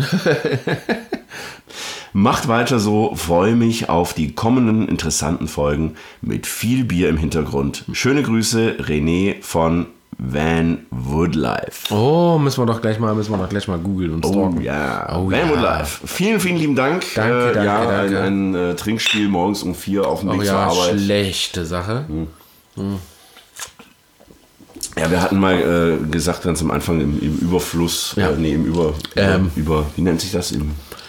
Speaker 1: Macht weiter so, freue mich auf die kommenden interessanten Folgen mit viel Bier im Hintergrund. Schöne Grüße, René von Van Woodlife.
Speaker 2: Oh, müssen wir doch gleich mal googeln und stalken.
Speaker 1: Oh ja, Van Woodlife. Vielen, vielen lieben Dank.
Speaker 2: Danke.
Speaker 1: Ein Trinkspiel morgens um 4 auf dem Weg zur Arbeit.
Speaker 2: Schlechte Sache.
Speaker 1: Ja, wir hatten mal gesagt, ganz am Anfang im Überfluss, wie nennt sich das?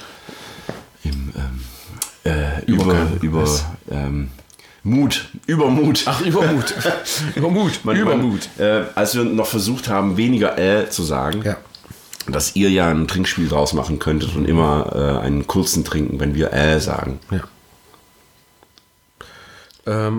Speaker 1: Übermut.
Speaker 2: Ach, Übermut. Übermut.
Speaker 1: Als wir noch versucht haben, weniger zu sagen, dass ihr ja ein Trinkspiel draus machen könntet und immer einen kurzen trinken, wenn wir sagen.
Speaker 2: Ja.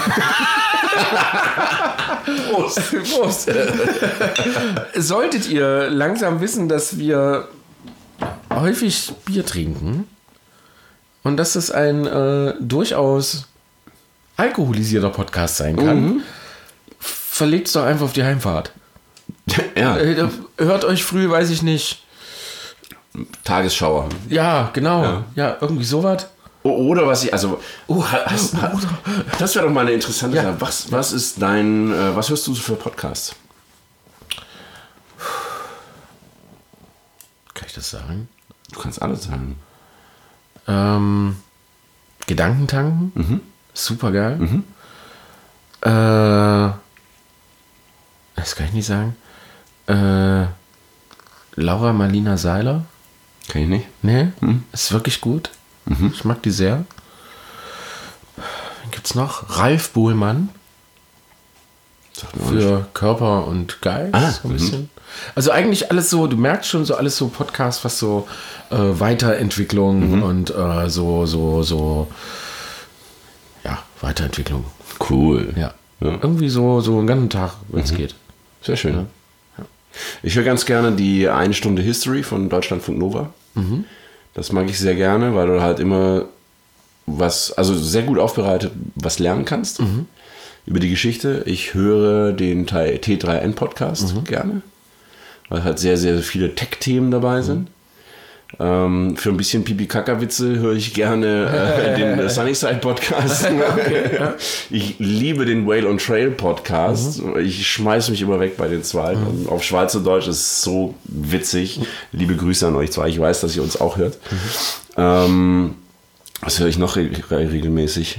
Speaker 2: Prost. Solltet ihr langsam wissen, dass wir häufig Bier trinken und dass es ein durchaus alkoholisierter Podcast sein kann, verlegt es doch einfach auf die Heimfahrt.
Speaker 1: Ja.
Speaker 2: Hört euch früh, weiß ich nicht.
Speaker 1: Tagesschauer.
Speaker 2: Ja, genau. Ja, irgendwie sowas.
Speaker 1: Oder was ich, also, das wäre doch mal eine interessante Sache. Was ist was hörst du für Podcasts?
Speaker 2: Kann ich das sagen?
Speaker 1: Du kannst alles sagen.
Speaker 2: Gedankentanken. Super geil. Das kann ich nicht sagen. Laura Marlina Seiler.
Speaker 1: Kann ich nicht.
Speaker 2: Nee, ist wirklich gut. Ich mag die sehr. Wen gibt's noch? Ralf Bohlmann. Für Körper und Geist. So ein bisschen. Also eigentlich alles so, du merkst schon so alles so Podcasts, was so Weiterentwicklung und Weiterentwicklung.
Speaker 1: Cool.
Speaker 2: Ja. Irgendwie so einen ganzen Tag, wenn es geht.
Speaker 1: Sehr schön. Ja. Ich höre ganz gerne die 1 Stunde History von Deutschlandfunk Nova. Das mag ich sehr gerne, weil du halt immer also sehr gut aufbereitet, was lernen kannst über die Geschichte. Ich höre den T3N Podcast gerne, weil halt sehr, sehr viele Tech-Themen dabei sind. Für ein bisschen Pipi-Kaka-Witze höre ich gerne den Sunnyside Podcast. Ich liebe den Whale on Trail Podcast. Ich schmeiße mich immer weg bei den zwei. Auf Schweizerdeutsch ist es so witzig. Liebe Grüße an euch zwei. Ich weiß, dass ihr uns auch hört. Was höre ich noch regelmäßig?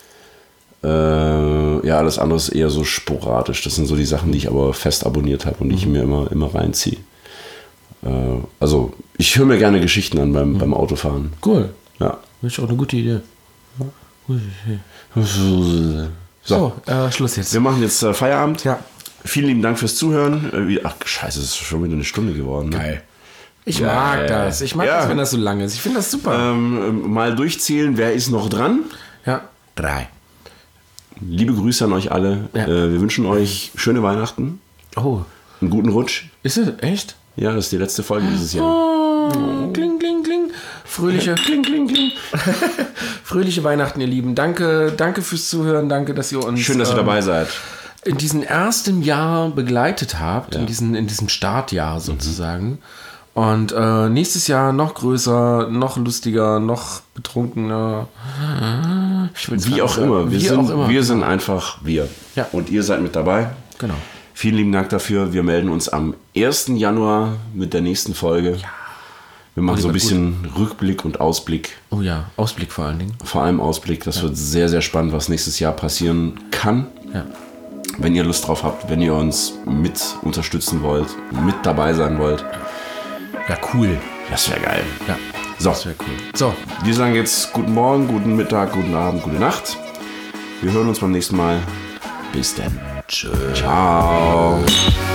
Speaker 1: Alles andere ist eher so sporadisch. Das sind so die Sachen, die ich aber fest abonniert habe und die ich mir immer reinziehe. Also ich höre mir gerne Geschichten an beim Autofahren.
Speaker 2: Cool.
Speaker 1: Ja.
Speaker 2: Das ist auch eine gute Idee. So, Schluss jetzt.
Speaker 1: Wir machen jetzt Feierabend.
Speaker 2: Ja.
Speaker 1: Vielen lieben Dank fürs Zuhören. Ach, scheiße, es ist schon wieder eine Stunde geworden. Ne?
Speaker 2: Geil. Ich mag das. Ich mag das, wenn das so lang ist. Ich finde das super.
Speaker 1: Mal durchzählen, wer ist noch dran?
Speaker 2: Ja. 3.
Speaker 1: Liebe Grüße an euch alle.
Speaker 2: Ja.
Speaker 1: Wir wünschen euch schöne Weihnachten.
Speaker 2: Oh.
Speaker 1: Einen guten Rutsch.
Speaker 2: Ist es? Echt?
Speaker 1: Ja, das ist die letzte Folge dieses Jahr.
Speaker 2: Oh. Kling, kling, kling. Fröhliche, kling, kling, kling. Fröhliche Weihnachten, ihr Lieben. Danke fürs Zuhören. Danke, dass ihr uns...
Speaker 1: Schön, dass ihr dabei seid.
Speaker 2: In diesem ersten Jahr begleitet habt. Ja. In diesem Startjahr sozusagen. Und nächstes Jahr noch größer, noch lustiger, noch betrunkener.
Speaker 1: Wie auch immer. Wir sind einfach wir.
Speaker 2: Ja.
Speaker 1: Und ihr seid mit dabei.
Speaker 2: Genau.
Speaker 1: Vielen lieben Dank dafür. Wir melden uns am 1. Januar mit der nächsten Folge. Ja. Wir machen so ein bisschen Rückblick und Ausblick.
Speaker 2: Oh ja, Ausblick vor allen Dingen.
Speaker 1: Vor allem Ausblick. Das wird sehr, sehr spannend, was nächstes Jahr passieren kann.
Speaker 2: Ja.
Speaker 1: Wenn ihr Lust drauf habt, wenn ihr uns mit unterstützen wollt, mit dabei sein wollt.
Speaker 2: Ja, cool.
Speaker 1: Das wäre geil.
Speaker 2: Ja.
Speaker 1: So.
Speaker 2: Das wäre cool. So.
Speaker 1: Wir sagen jetzt guten Morgen, guten Mittag, guten Abend, gute Nacht. Wir hören uns beim nächsten Mal. Bis dann.
Speaker 2: Tschö.
Speaker 1: Ciao.